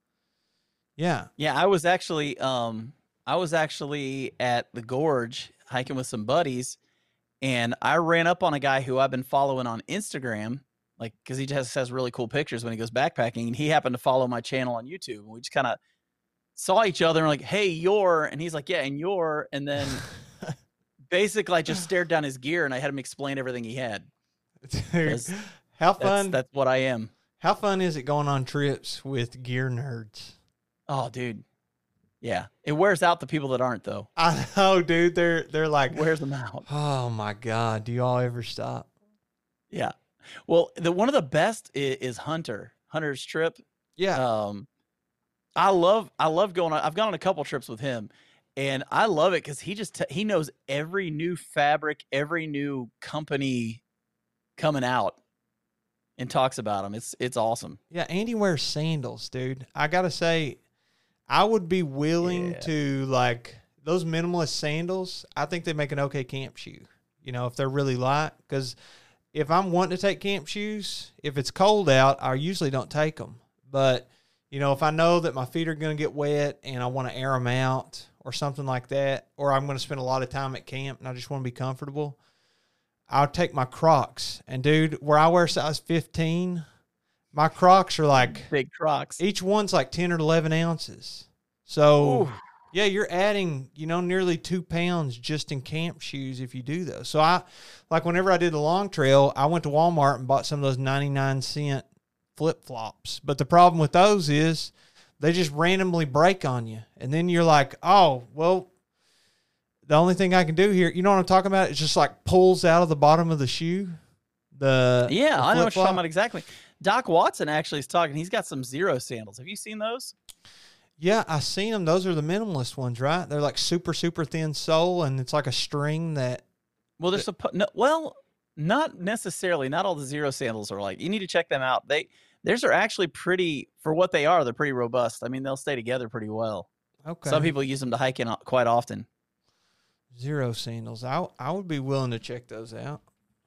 Yeah. Yeah, I was actually um I was actually at the gorge hiking with some buddies, and I ran up on a guy who I've been following on Instagram, like because he just has really cool pictures when he goes backpacking, and he happened to follow my channel on YouTube, and we just kind of saw each other and like, hey, you're, and he's like, yeah, and you're, and then basically I just stared down his gear and I had him explain everything he had. Dude, 'Cause how That's, fun that's what I am. how fun is it going on trips with gear nerds? Oh, dude. Yeah. It wears out the people that aren't, though. I know, dude. They're they're like, It wears them out. oh my God, do y'all ever stop? Yeah. Well, the one of the best is, is Hunter. Hunter's trip. Yeah. Um, I love I love going on. I've gone on a couple trips with him, and I love it because he just t- he knows every new fabric, every new company coming out, and talks about them. It's it's awesome. Yeah, Andy wears sandals, dude. I gotta say, I would be willing Yeah. to, like, those minimalist sandals. I think they make an okay camp shoe, you know, if they're really light. Because if I'm wanting to take camp shoes, if it's cold out, I usually don't take them. But, you know, if I know that my feet are going to get wet and I want to air them out or something like that, or I'm going to spend a lot of time at camp and I just want to be comfortable, I'll take my Crocs. And, dude, where I wear size fifteen, my Crocs are like, Big Crocs. each one's like ten or eleven ounces. So, Ooh. yeah, you're adding, you know, nearly two pounds just in camp shoes if you do those. So, I, like, whenever I did the long trail, I went to Walmart and bought some of those ninety-nine cent flip-flops. But the problem with those is they just randomly break on you. And then you're like, oh, well, the only thing I can do here, you know what I'm talking about? It's just like pulls out of the bottom of the shoe. The Yeah, the I know what you're flip-flop. talking about exactly. Doc Watson actually is talking. He's got some Zero sandals. Have you seen those? Yeah, I seen them. Those are the minimalist ones, right? They're like super, super thin sole, and it's like a string that. Well, they're supposed. No, well, not necessarily. Not all the Zero sandals are like. You need to check them out. They theirs are actually pretty for what they are. They're pretty robust. I mean, they'll stay together pretty well. Okay. Some people use them to hike in o- quite often. Zero sandals. I I would be willing to check those out.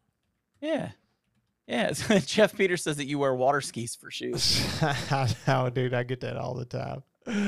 Yeah, yeah. Jeff Peters says that you wear water skis for shoes. I know, dude. I get that all the time.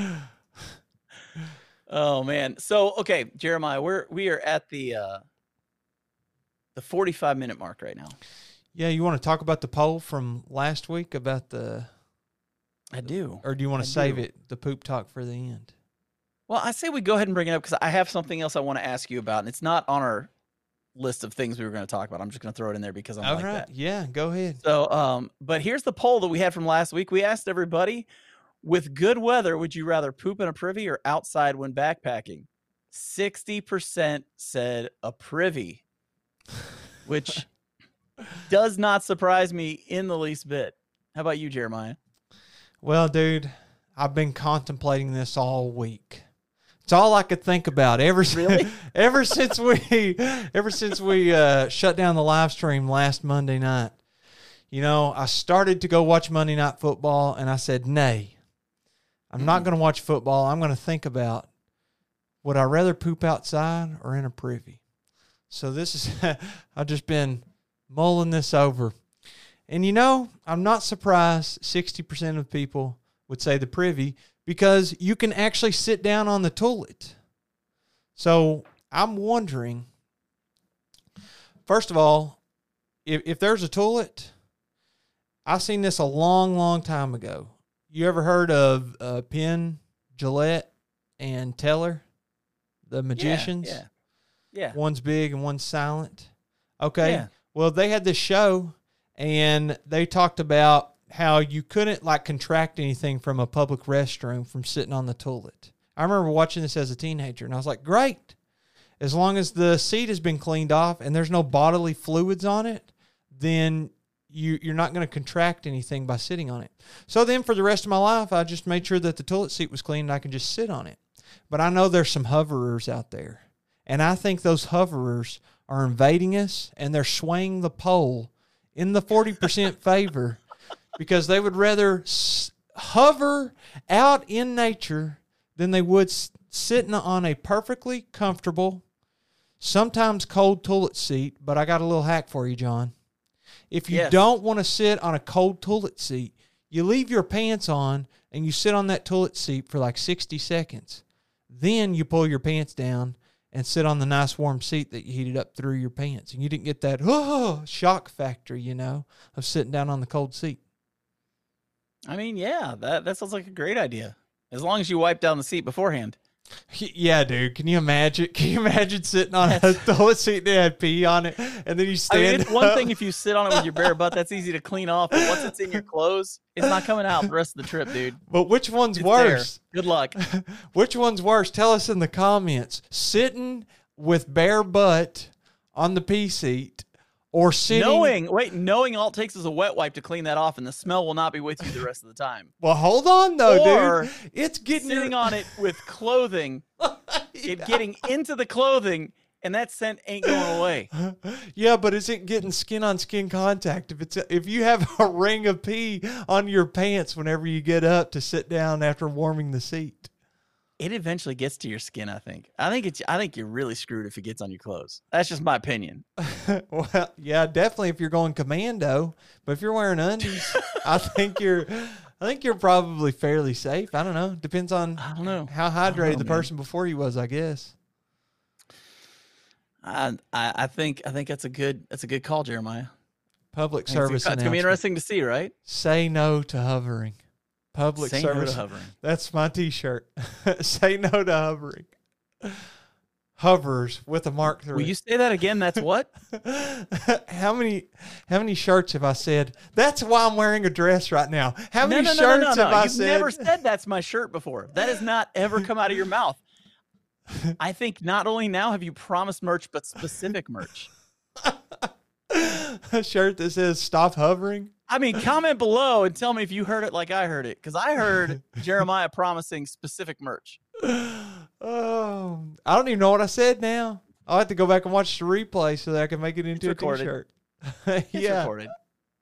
Oh man. So okay, Jeremiah, we're we are at the uh, the forty-five minute mark right now. Yeah, you want to talk about the poll from last week about the, I do. or do you want I to save do. it, the poop talk, for the end? Well, I say we go ahead and bring it up because I have something else I want to ask you about, and it's not on our list of things we were going to talk about. I'm just going to throw it in there because I'm All like right. that. Yeah, go ahead. So, um, but here's the poll that we had from last week. We asked everybody, with good weather, would you rather poop in a privy or outside when backpacking? sixty percent said a privy, which does not surprise me in the least bit. How about you, Jeremiah? Well, dude, I've been contemplating this all week. It's all I could think about ever Really? ever since we ever since we uh, shut down the live stream last Monday night. You know, I started to go watch Monday Night Football, and I said, nay, I'm not going to watch football. I'm going to think about, would I rather poop outside or in a privy? So this is, I've just been mulling this over. And, you know, I'm not surprised sixty percent of people would say the privy because you can actually sit down on the toilet. So I'm wondering, first of all, if, if there's a toilet, I've seen this a long, long time ago. You ever heard of uh, Penn, Gillette, and Teller, the magicians? Yeah, yeah. yeah. One's big and one's silent. Okay. Yeah. Well, they had this show, and they talked about how you couldn't, like, contract anything from a public restroom from sitting on the toilet. I remember watching this as a teenager, and I was like, great. As long as the seat has been cleaned off and there's no bodily fluids on it, then you, you're not going to contract anything by sitting on it. So then for the rest of my life, I just made sure that the toilet seat was clean and I could just sit on it. But I know there's some hoverers out there, and I think those hoverers are invading us, and they're swaying the pole in the forty percent favor because they would rather s- hover out in nature than they would s- sitting on a perfectly comfortable, sometimes cold toilet seat. But I got a little hack for you, John. If you Yes. don't want to sit on a cold toilet seat, you leave your pants on and you sit on that toilet seat for like sixty seconds. Then you pull your pants down and sit on the nice warm seat that you heated up through your pants. And you didn't get that oh, shock factor, you know, of sitting down on the cold seat. I mean, yeah, that, that sounds like a great idea. As long as you wipe down the seat beforehand. Yeah, dude. Can you imagine? Can you imagine sitting on a toilet seat and they had pee on it, and then you I stand mean, it's one up? thing if you sit on it with your bare butt, that's easy to clean off. But once it's in your clothes, it's not coming out the rest of the trip, dude. But which one's It's worse? there. Good luck. Which one's worse? Tell us in the comments. Sitting with bare butt on the pee seat, or sitting... Knowing, wait, knowing all it takes is a wet wipe to clean that off, and the smell will not be with you the rest of the time. Well, hold on, though, Or dude. It's getting... Sitting your... on it with clothing, it getting into the clothing, and that scent ain't going away. Yeah, but is it getting skin-on-skin contact? If it's if you have a ring of pee on your pants whenever you get up to sit down after warming the seat. It eventually gets to your skin, I think. I think it's I think you're really screwed if it gets on your clothes. That's just my opinion. Well, yeah, definitely if you're going commando, but if you're wearing undies, I think you're I think you're probably fairly safe. I don't know. Depends on I don't know. how I don't hydrated know, the man. person before you was, I guess. I, I I think I think that's a good that's a good call, Jeremiah. Public I think It's, service it's gonna be announcement. interesting to see, right? Say no to hovering. Public Say no service. to hovering. That's my T-shirt. Say no to hovering. Hovers with a mark through Will it. you say that again? That's what? how many how many shirts have I said? That's why I'm wearing a dress right now. How No, many no, no, shirts no, no, have no. I You've said? never said that's my shirt before. That has not ever come out of your mouth. I think not only now have you promised merch, but specific merch. A shirt that says "Stop hovering." I mean, comment below and tell me if you heard it like I heard it, because I heard Jeremiah promising specific merch. Oh, I don't even know what I said now. I'll have to go back and watch the replay so that I can make it into It's a recorded. T-shirt. It's yeah. recorded.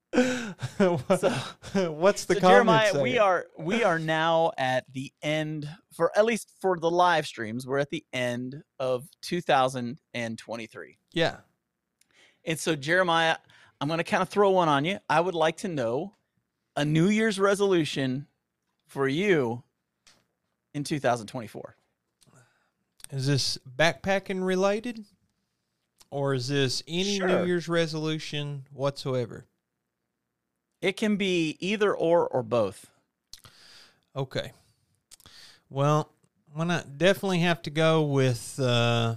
So, what's the So comments Jeremiah, saying? we are we are now at the end for at least for the live streams. We're at the end of two thousand twenty-three. Yeah. And so, Jeremiah, I'm going to kind of throw one on you. I would like to know a New Year's resolution for you in two thousand twenty-four. Is this backpacking related? Or is this any Sure. New Year's resolution whatsoever? It can be either or or both. Okay. Well, I'm gonna definitely have to go with. Uh,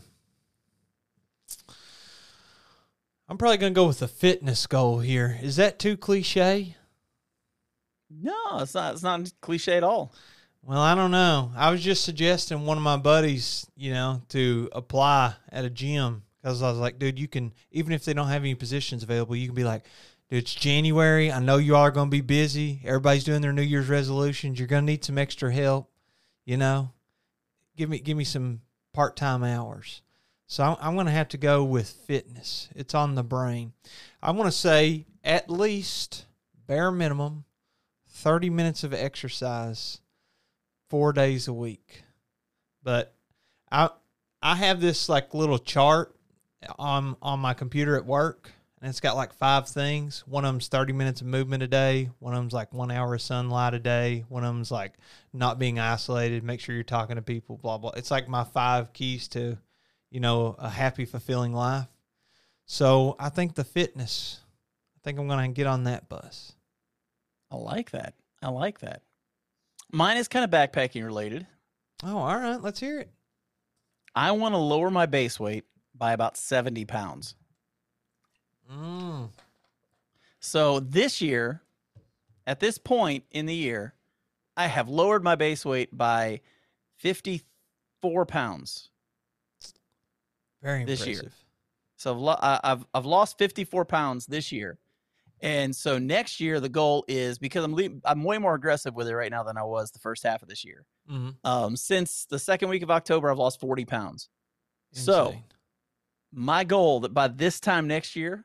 I'm probably gonna go with a fitness goal here. Is that too cliche? No, it's not. It's not cliche at all. Well, I don't know. I was just suggesting one of my buddies, you know, to apply at a gym because I was like, dude, you can, even if they don't have any positions available, you can be like, dude, it's January. I know you all are going to be busy. Everybody's doing their New Year's resolutions. You're going to need some extra help, you know. Give me, give me some part-time hours. So I'm, I'm going to have to go with fitness. It's on the brain. I want to say at least, bare minimum, thirty minutes of exercise four days a week. But I I have this like little chart on on my computer at work, and it's got like five things. One of them's thirty minutes of movement a day. One of them's like one hour of sunlight a day. One of them's like not being isolated. Make sure you're talking to people, blah, blah. It's like my five keys to, you know, a happy, fulfilling life. So I think the fitness, I think I'm going to get on that bus. I like that. I like that. Mine is kind of backpacking related. Oh, all right. Let's hear it. I want to lower my base weight by about seventy pounds. Mm. So this year, at this point in the year, I have lowered my base weight by fifty-four pounds. Very this impressive. year. So I've, lo- I- I've I've lost fifty-four pounds this year. And so next year, the goal is, because I'm le- I'm way more aggressive with it right now than I was the first half of this year. Mm-hmm. Um, since the second week of October, I've lost forty pounds. So Insane. my goal that by this time next year,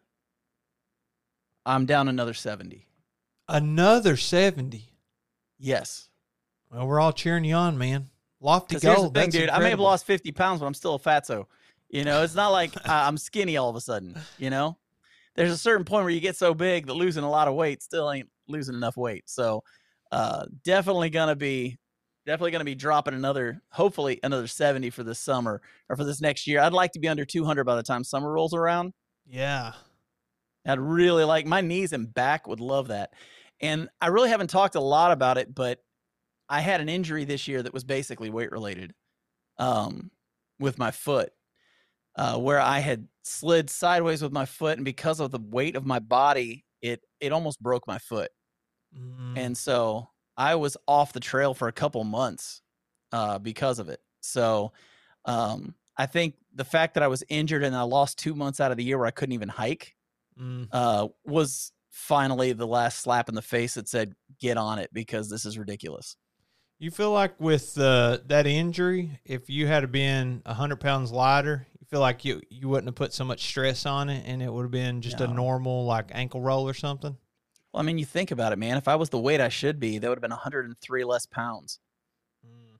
I'm down another seventy. Another seventy. Yes. Well, we're all cheering you on, man. Lofty Because here's goal. the thing, That's dude. I may have incredible. lost fifty pounds, but I'm still a fatso. You know, it's not like I'm skinny all of a sudden, you know? There's a certain point where you get so big that losing a lot of weight still ain't losing enough weight. So uh, definitely going to be definitely going to be dropping another, hopefully another seventy for this summer or for this next year. I'd like to be under two hundred by the time summer rolls around. Yeah. I'd really like, my knees and back would love that. And I really haven't talked a lot about it, but I had an injury this year that was basically weight related um, with my foot. Uh, where I had slid sideways with my foot, and because of the weight of my body, it it almost broke my foot. Mm. And so I was off the trail for a couple months uh, because of it. So um, I think the fact that I was injured and I lost two months out of the year where I couldn't even hike Mm. uh, was finally the last slap in the face that said, get on it, because this is ridiculous. You feel like with uh, that injury, if you had been one hundred pounds lighter, you feel like you, you wouldn't have put so much stress on it and it would have been just No. a normal like ankle roll or something? Well, I mean, you think about it, man. If I was the weight I should be, that would have been one hundred three less pounds. Mm.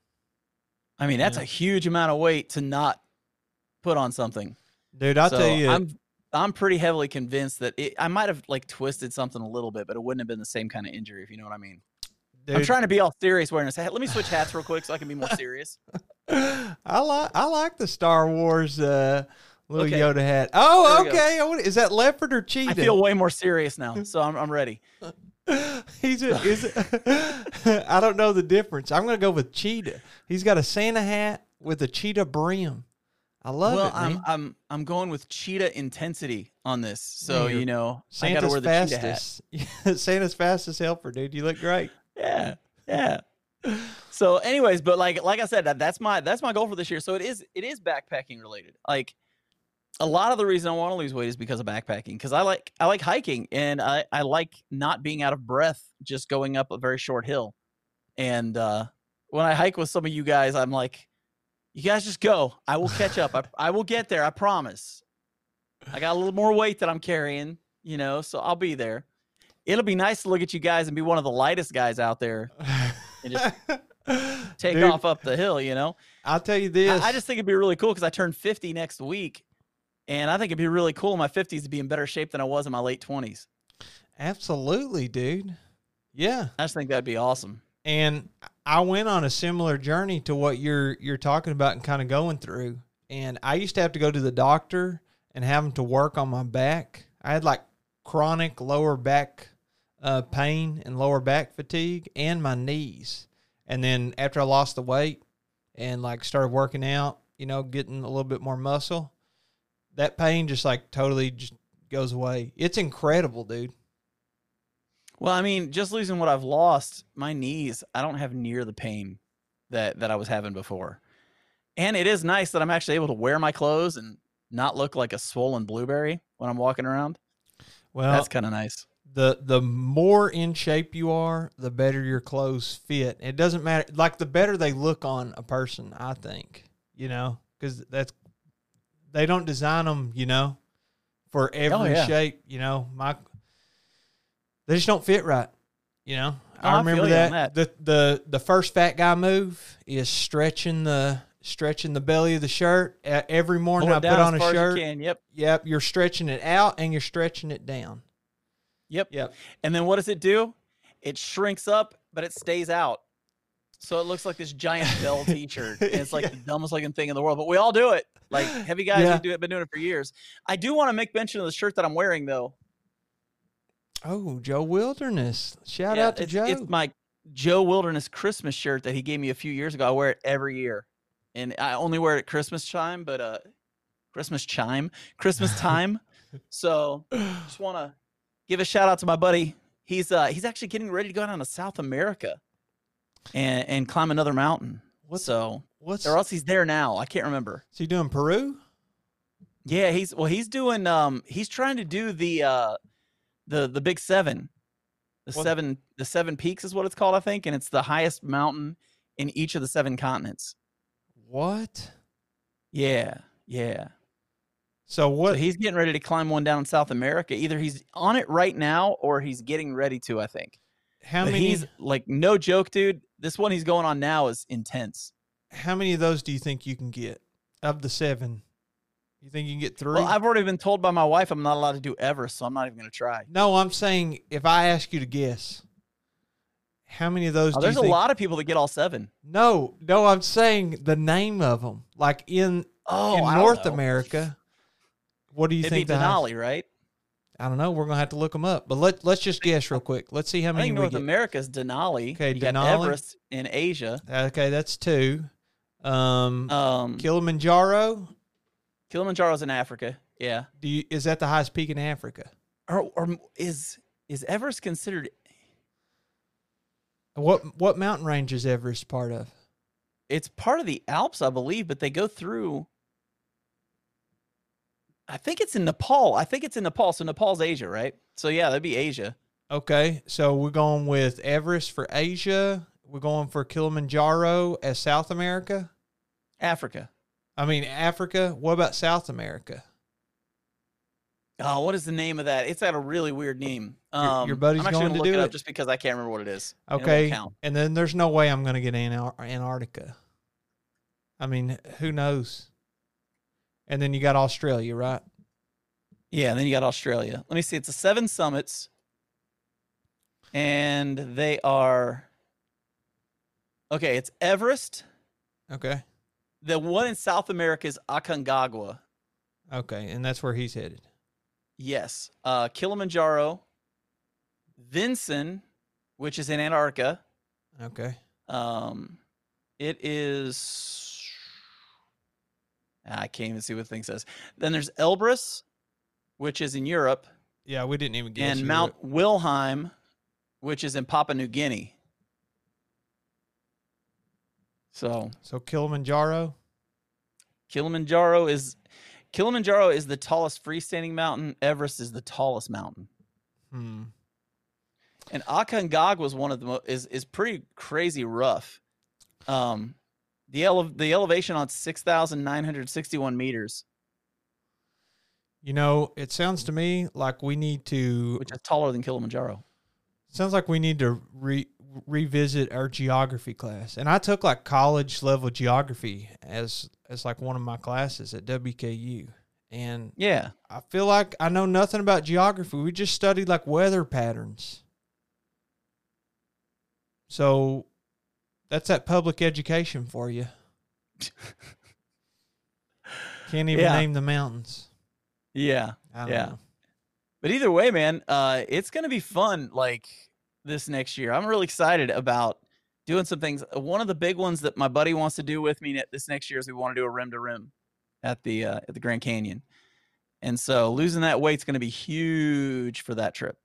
I mean, that's Yeah. a huge amount of weight to not put on something. Dude, I'll So tell you. I'm I'm pretty heavily convinced that it, I might have like twisted something a little bit, but it wouldn't have been the same kind of injury, if you know what I mean. dude, I'm trying to be all serious. Where I say, hey, let me switch hats real quick so I can be more serious. I like I like the Star Wars uh, little Okay. Yoda hat. Oh, There we go. okay. I want, is that leopard or cheetah? I feel way more serious now, so I'm I'm ready. He's a, is it, I don't know the difference. I'm going to go with cheetah. He's got a Santa hat with a cheetah brim. I love well, it, man. I'm I'm I'm going with cheetah intensity on this, so Yeah, you're you know I got Santa's to wear the cheetah hat. fastest. Santa's fastest helper, dude. You look great. Yeah, yeah. So, anyways, but like like I said, that, that's my that's my goal for this year. So it is it is backpacking related. Like a lot of the reason I want to lose weight is because of backpacking. Because I like I like hiking, and I I like not being out of breath just going up a very short hill. And uh, when I hike with some of you guys, I'm like, you guys just go. I will catch up. I I will get there. I promise. I got a little more weight that I'm carrying, you know, so I'll be there. It'll be nice to look at you guys and be one of the lightest guys out there and just take Dude, off up the hill, you know? I'll tell you this. I, I just think it'd be really cool because I turned fifty next week, and I think it'd be really cool in my fifties to be in better shape than I was in my late twenties. Absolutely, dude. Yeah. I just think that'd be awesome. And I went on a similar journey to what you're you're talking about and kind of going through. And I used to have to go to the doctor and have them to work on my back. I had like chronic lower back uh, pain and lower back fatigue and my knees. And then after I lost the weight, and like started working out, you know, getting a little bit more muscle, that pain just like totally just goes away. It's incredible, dude. Well, I mean, just losing what I've lost, my knees, I don't have near the pain that, that I was having before. And it is nice that I'm actually able to wear my clothes and not look like a swollen blueberry when I'm walking around. Well, that's kind of nice. The the more in shape you are, the better your clothes fit. It doesn't matter. Like, the better they look on a person, I think, you know, because that's, they don't design them, you know, for every oh, yeah. shape, you know. My They just don't fit right, you know. Oh, I remember I that. that. The, the the first fat guy move is stretching the stretching the belly of the shirt. Uh, every morning I put on a shirt. Can. Yep. Yep. You're stretching it out and you're stretching it down. Yep. Yep. And then what does it do? It shrinks up, but it stays out. So it looks like this giant Bell t-shirt. And it's like yeah. the dumbest looking thing in the world, but we all do it. Like, heavy guys yeah. who do it, been doing it for years. I do want to make mention of the shirt that I'm wearing, though. Oh, Joe Wilderness. Shout yeah, out to it's, Joe. It's my Joe Wilderness Christmas shirt that he gave me a few years ago. I wear it every year. And I only wear it at Christmas time, but uh, Christmas chime, Christmas time. So just want to give a shout out to my buddy. He's uh, he's actually getting ready to go down to South America and, and climb another mountain. What's, so what's, or else he's there now. I can't remember. Is he doing Peru? Yeah, he's well. He's doing. Um, he's trying to do the uh, the the big seven, the what? seven the seven peaks is what it's called, I think, and it's the highest mountain in each of the seven continents. What? Yeah, yeah. So what? So he's getting ready to climb one down in South America. Either he's on it right now or he's getting ready to, I think. How but many? He's like, no joke, dude. This one he's going on now is intense. How many of those do you think you can get of the seven? You think you can get three? Well, I've already been told by my wife I'm not allowed to do Everest, so I'm not even going to try. No, I'm saying if I ask you to guess, how many of those Oh, do there's you a think? lot of people that get all seven. No, no, I'm saying the name of them. Like in, oh, in I don't North know. America, what do you It'd think? be the highest- Denali, right? I don't know. We're going to have to look them up. But let, let's just guess real quick. Let's see how I many think we North get. America's Denali. Okay, you got Denali. Everest in Asia. Okay, that's two. Um, Um, Kilimanjaro. Kilimanjaro's in Africa. Yeah. Do you, is that the highest peak in Africa? Or, or is is Everest considered? What what mountain range is Everest part of? It's part of the Alps, I believe, but they go through. I think it's in Nepal. I think it's in Nepal. So Nepal's Asia, right? So yeah, that'd be Asia. Okay, so we're going with Everest for Asia. We're going for Kilimanjaro as South America. Africa. I mean Africa. What about South America? Oh, what is the name of that? It's got a really weird name. Um, your buddy's I'm actually going gonna to look do it it? up just because I can't remember what it is. and it won't Okay, count. and then there's no way I'm going to get Antar- Antarctica. I mean, who knows? And then you got Australia, right? Yeah, and then you got Australia. Let me see. It's a seven summits, and they are okay. It's Everest. Okay. The one in South America is Aconcagua. Okay, and that's where he's headed. Yes. Uh, Kilimanjaro, Vinson, which is in Antarctica. Okay. Um, it is. I can't even see what the thing says. Then there's Elbrus, which is in Europe, Yeah, we didn't even guess. and you Mount were- Wilhelm, which is in Papua New Guinea. So So Kilimanjaro. Kilimanjaro is Kilimanjaro is the tallest freestanding mountain. Everest is the tallest mountain. Hmm. And Aconcagua was one of the mo- is is pretty crazy rough. Um, the ele- the elevation on six thousand nine hundred sixty one meters, You know, it sounds to me like we need to. which is taller than Kilimanjaro. Sounds like we need to re, revisit our geography class. And I took like college level geography as as like one of my classes at W K U. And Yeah, I feel like I know nothing about geography. We just studied like weather patterns. So that's that public education for you. Can't even Yeah. name the mountains. yeah, I don't yeah. know. But either way, man, uh, it's gonna be fun. Like this next year, I'm really excited about doing some things. One of the big ones that my buddy wants to do with me this next year is we want to do a rim to rim at the uh, at the Grand Canyon, and so losing that weight's going to be huge for that trip.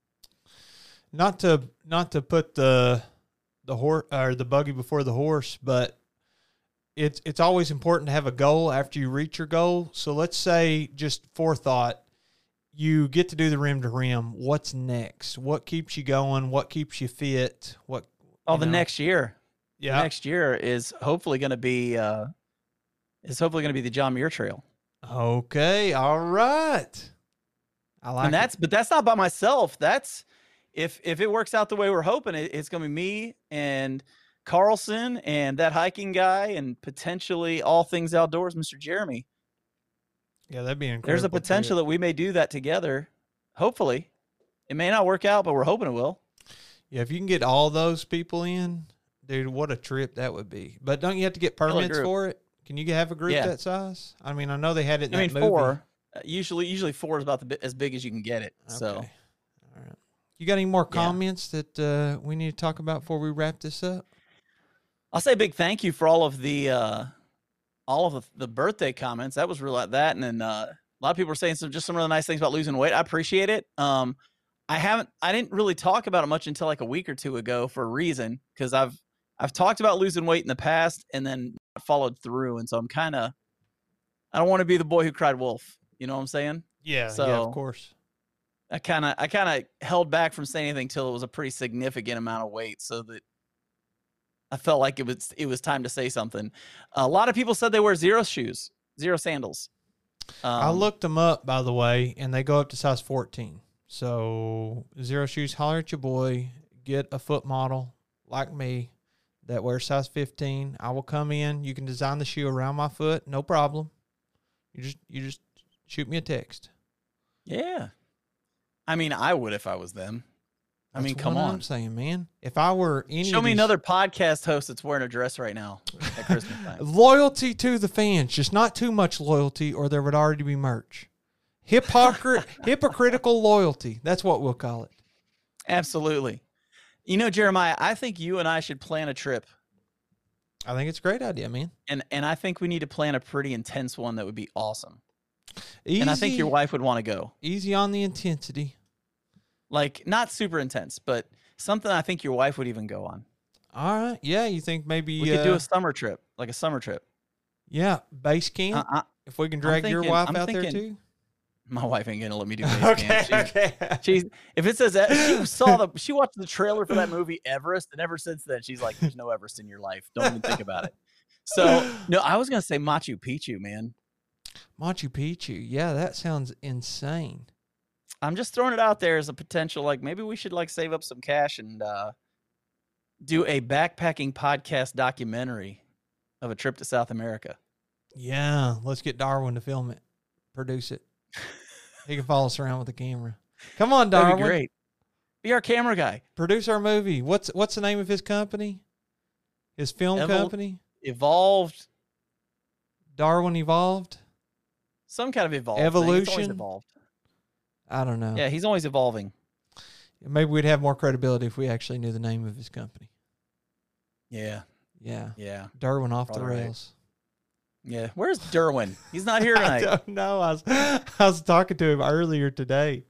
Not to not to put the the horse or the buggy before the horse, but it's it's always important to have a goal after you reach your goal. So let's say, just forethought, you get to do the rim to rim. What's next? What keeps you going? What keeps you fit? What? Oh, you the know? next year. Yeah, the next year is hopefully going to be uh, is hopefully going to be the John Muir Trail. Okay, all right. I like and that's it. but that's not by myself. That's if if it works out the way we're hoping, it, it's going to be me and Carlson and that hiking guy and potentially All Things Outdoors, Mister Jeremy. Yeah, that'd be incredible. There's a potential that we may do that together. Hopefully, it may not work out, but we're hoping it will. Yeah, if you can get all those people in, dude, what a trip that would be. But don't you have to get permits for it? Can you have a group Yeah. that size? I mean, I know they had it in I that mean, movie. four. Uh, usually, usually four is about the bi- as big as you can get it. So, Okay. All right. You got any more Yeah. comments that uh, we need to talk about before we wrap this up? I'll say a big thank you for all of the uh, all of the, the birthday comments. That was real like that, and then uh, a lot of people were saying some just some really nice things about losing weight. I appreciate it. Um, I haven't, I didn't really talk about it much until like a week or two ago for a reason, because I've I've talked about losing weight in the past and then followed through, and so I'm kind of, I don't want to be the boy who cried wolf. You know what I'm saying? Yeah, So- yeah, of course. I kind of I kind of held back from saying anything till it was a pretty significant amount of weight, so that I felt like it was it was time to say something. A lot of people said they wear zero shoes, zero sandals. Um, I looked them up, by the way, and they go up to size fourteen. So zero shoes, holler at your boy. Get a foot model like me that wears size fifteen. I will come in. You can design the shoe around my foot, no problem. You just you just shoot me a text. Yeah, I mean, I would if I was them. I mean, That's come what on. I'm saying, man. If I were any Show of me these- another podcast host that's wearing a dress right now at Christmas time. loyalty to the fans, just not too much loyalty, or there would already be merch. Hypocrite, hypocritical loyalty. That's what we'll call it. Absolutely. You know, Jeremiah, I think you and I should plan a trip, I think it's a great idea, man. and and I think we need to plan a pretty intense one that would be awesome. Easy, And I think your wife would want to go. easy on the intensity. Like, not super intense, but something I think your wife would even go on. All right, yeah. You think maybe We uh, could do a summer trip, like a summer trip. yeah, base camp. Uh, I, if we can drag your thinking- wife I'm out there thinking- too. my wife ain't gonna let me do base Okay, camp. She's, okay. she's if it says that, she saw the she watched the trailer for that movie Everest, and ever since then she's like, "There's no Everest in your life. Don't even think about it." So no, I was gonna say Machu Picchu, man. Machu Picchu. Yeah, that sounds insane. I'm just throwing it out there as a potential. Like, maybe we should like save up some cash and uh, do a backpacking podcast documentary of a trip to South America. Yeah, let's get Darwin to film it, produce it. He can follow us around with the camera. Come on, That'd Darwin. be great. Be our camera guy. Produce our movie. What's what's the name of his company? His film Evol- company? Evolved, Darwin Evolved? some kind of evolved. thing. It's always Evolution? evolved. I don't know. Yeah, he's always evolving. Maybe we'd have more credibility if we actually knew the name of his company. Yeah, Yeah. yeah, Darwin off the Probably right. rails. yeah. Where's Derwin? He's not here I tonight. don't know. I was, I was talking to him earlier today.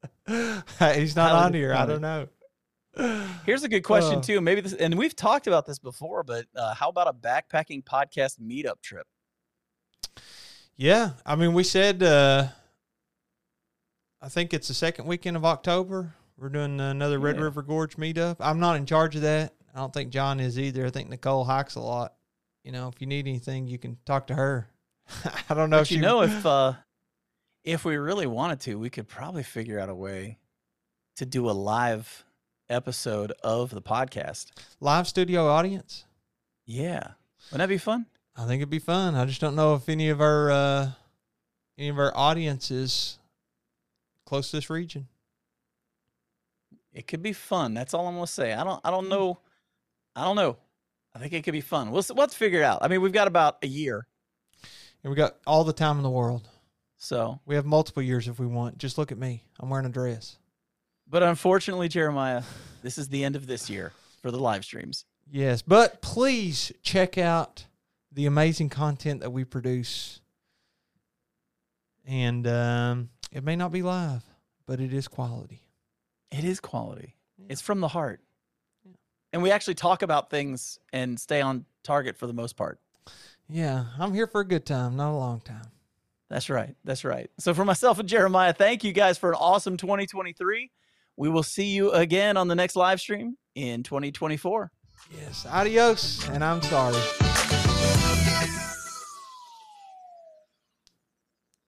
He's not That on was here. I funny. don't know. Here's a good question Uh, too. Maybe this, and we've talked about this before, but uh, how about a backpacking podcast meetup trip? Yeah. I mean, we said, uh, I think it's the second weekend of October. We're doing another Red Yeah. River Gorge meetup. I'm not in charge of that. I don't think John is either. I think Nicole hikes a lot. You know, if you need anything, you can talk to her. I don't know But if you she know, if uh, if we really wanted to, we could probably figure out a way to do a live episode of the podcast. live studio audience. Yeah, wouldn't that be fun? I think it'd be fun. I just don't know if any of our uh, any of our audience is close to this region. It could be fun. That's all I'm gonna say. I don't. I Hmm. don't know. I don't know. I think it could be fun. We'll s- let's figure it out. I mean, we've got about a year, And we got all the time in the world. so. We have multiple years if we want. Just look at me. I'm wearing a dress. But unfortunately, Jeremiah, this is the end of this year for the live streams. Yes, but please check out the amazing content that we produce. And um, it may not be live, but it is quality. It is quality. Yeah. It's from the heart. Yeah. And we actually talk about things and stay on target for the most part. Yeah, I'm here for a good time, not a long time. That's right. That's right. So for myself and Jeremiah, thank you guys for an awesome twenty twenty-three. We will see you again on the next live stream in twenty twenty-four. Yes, adios, and I'm sorry.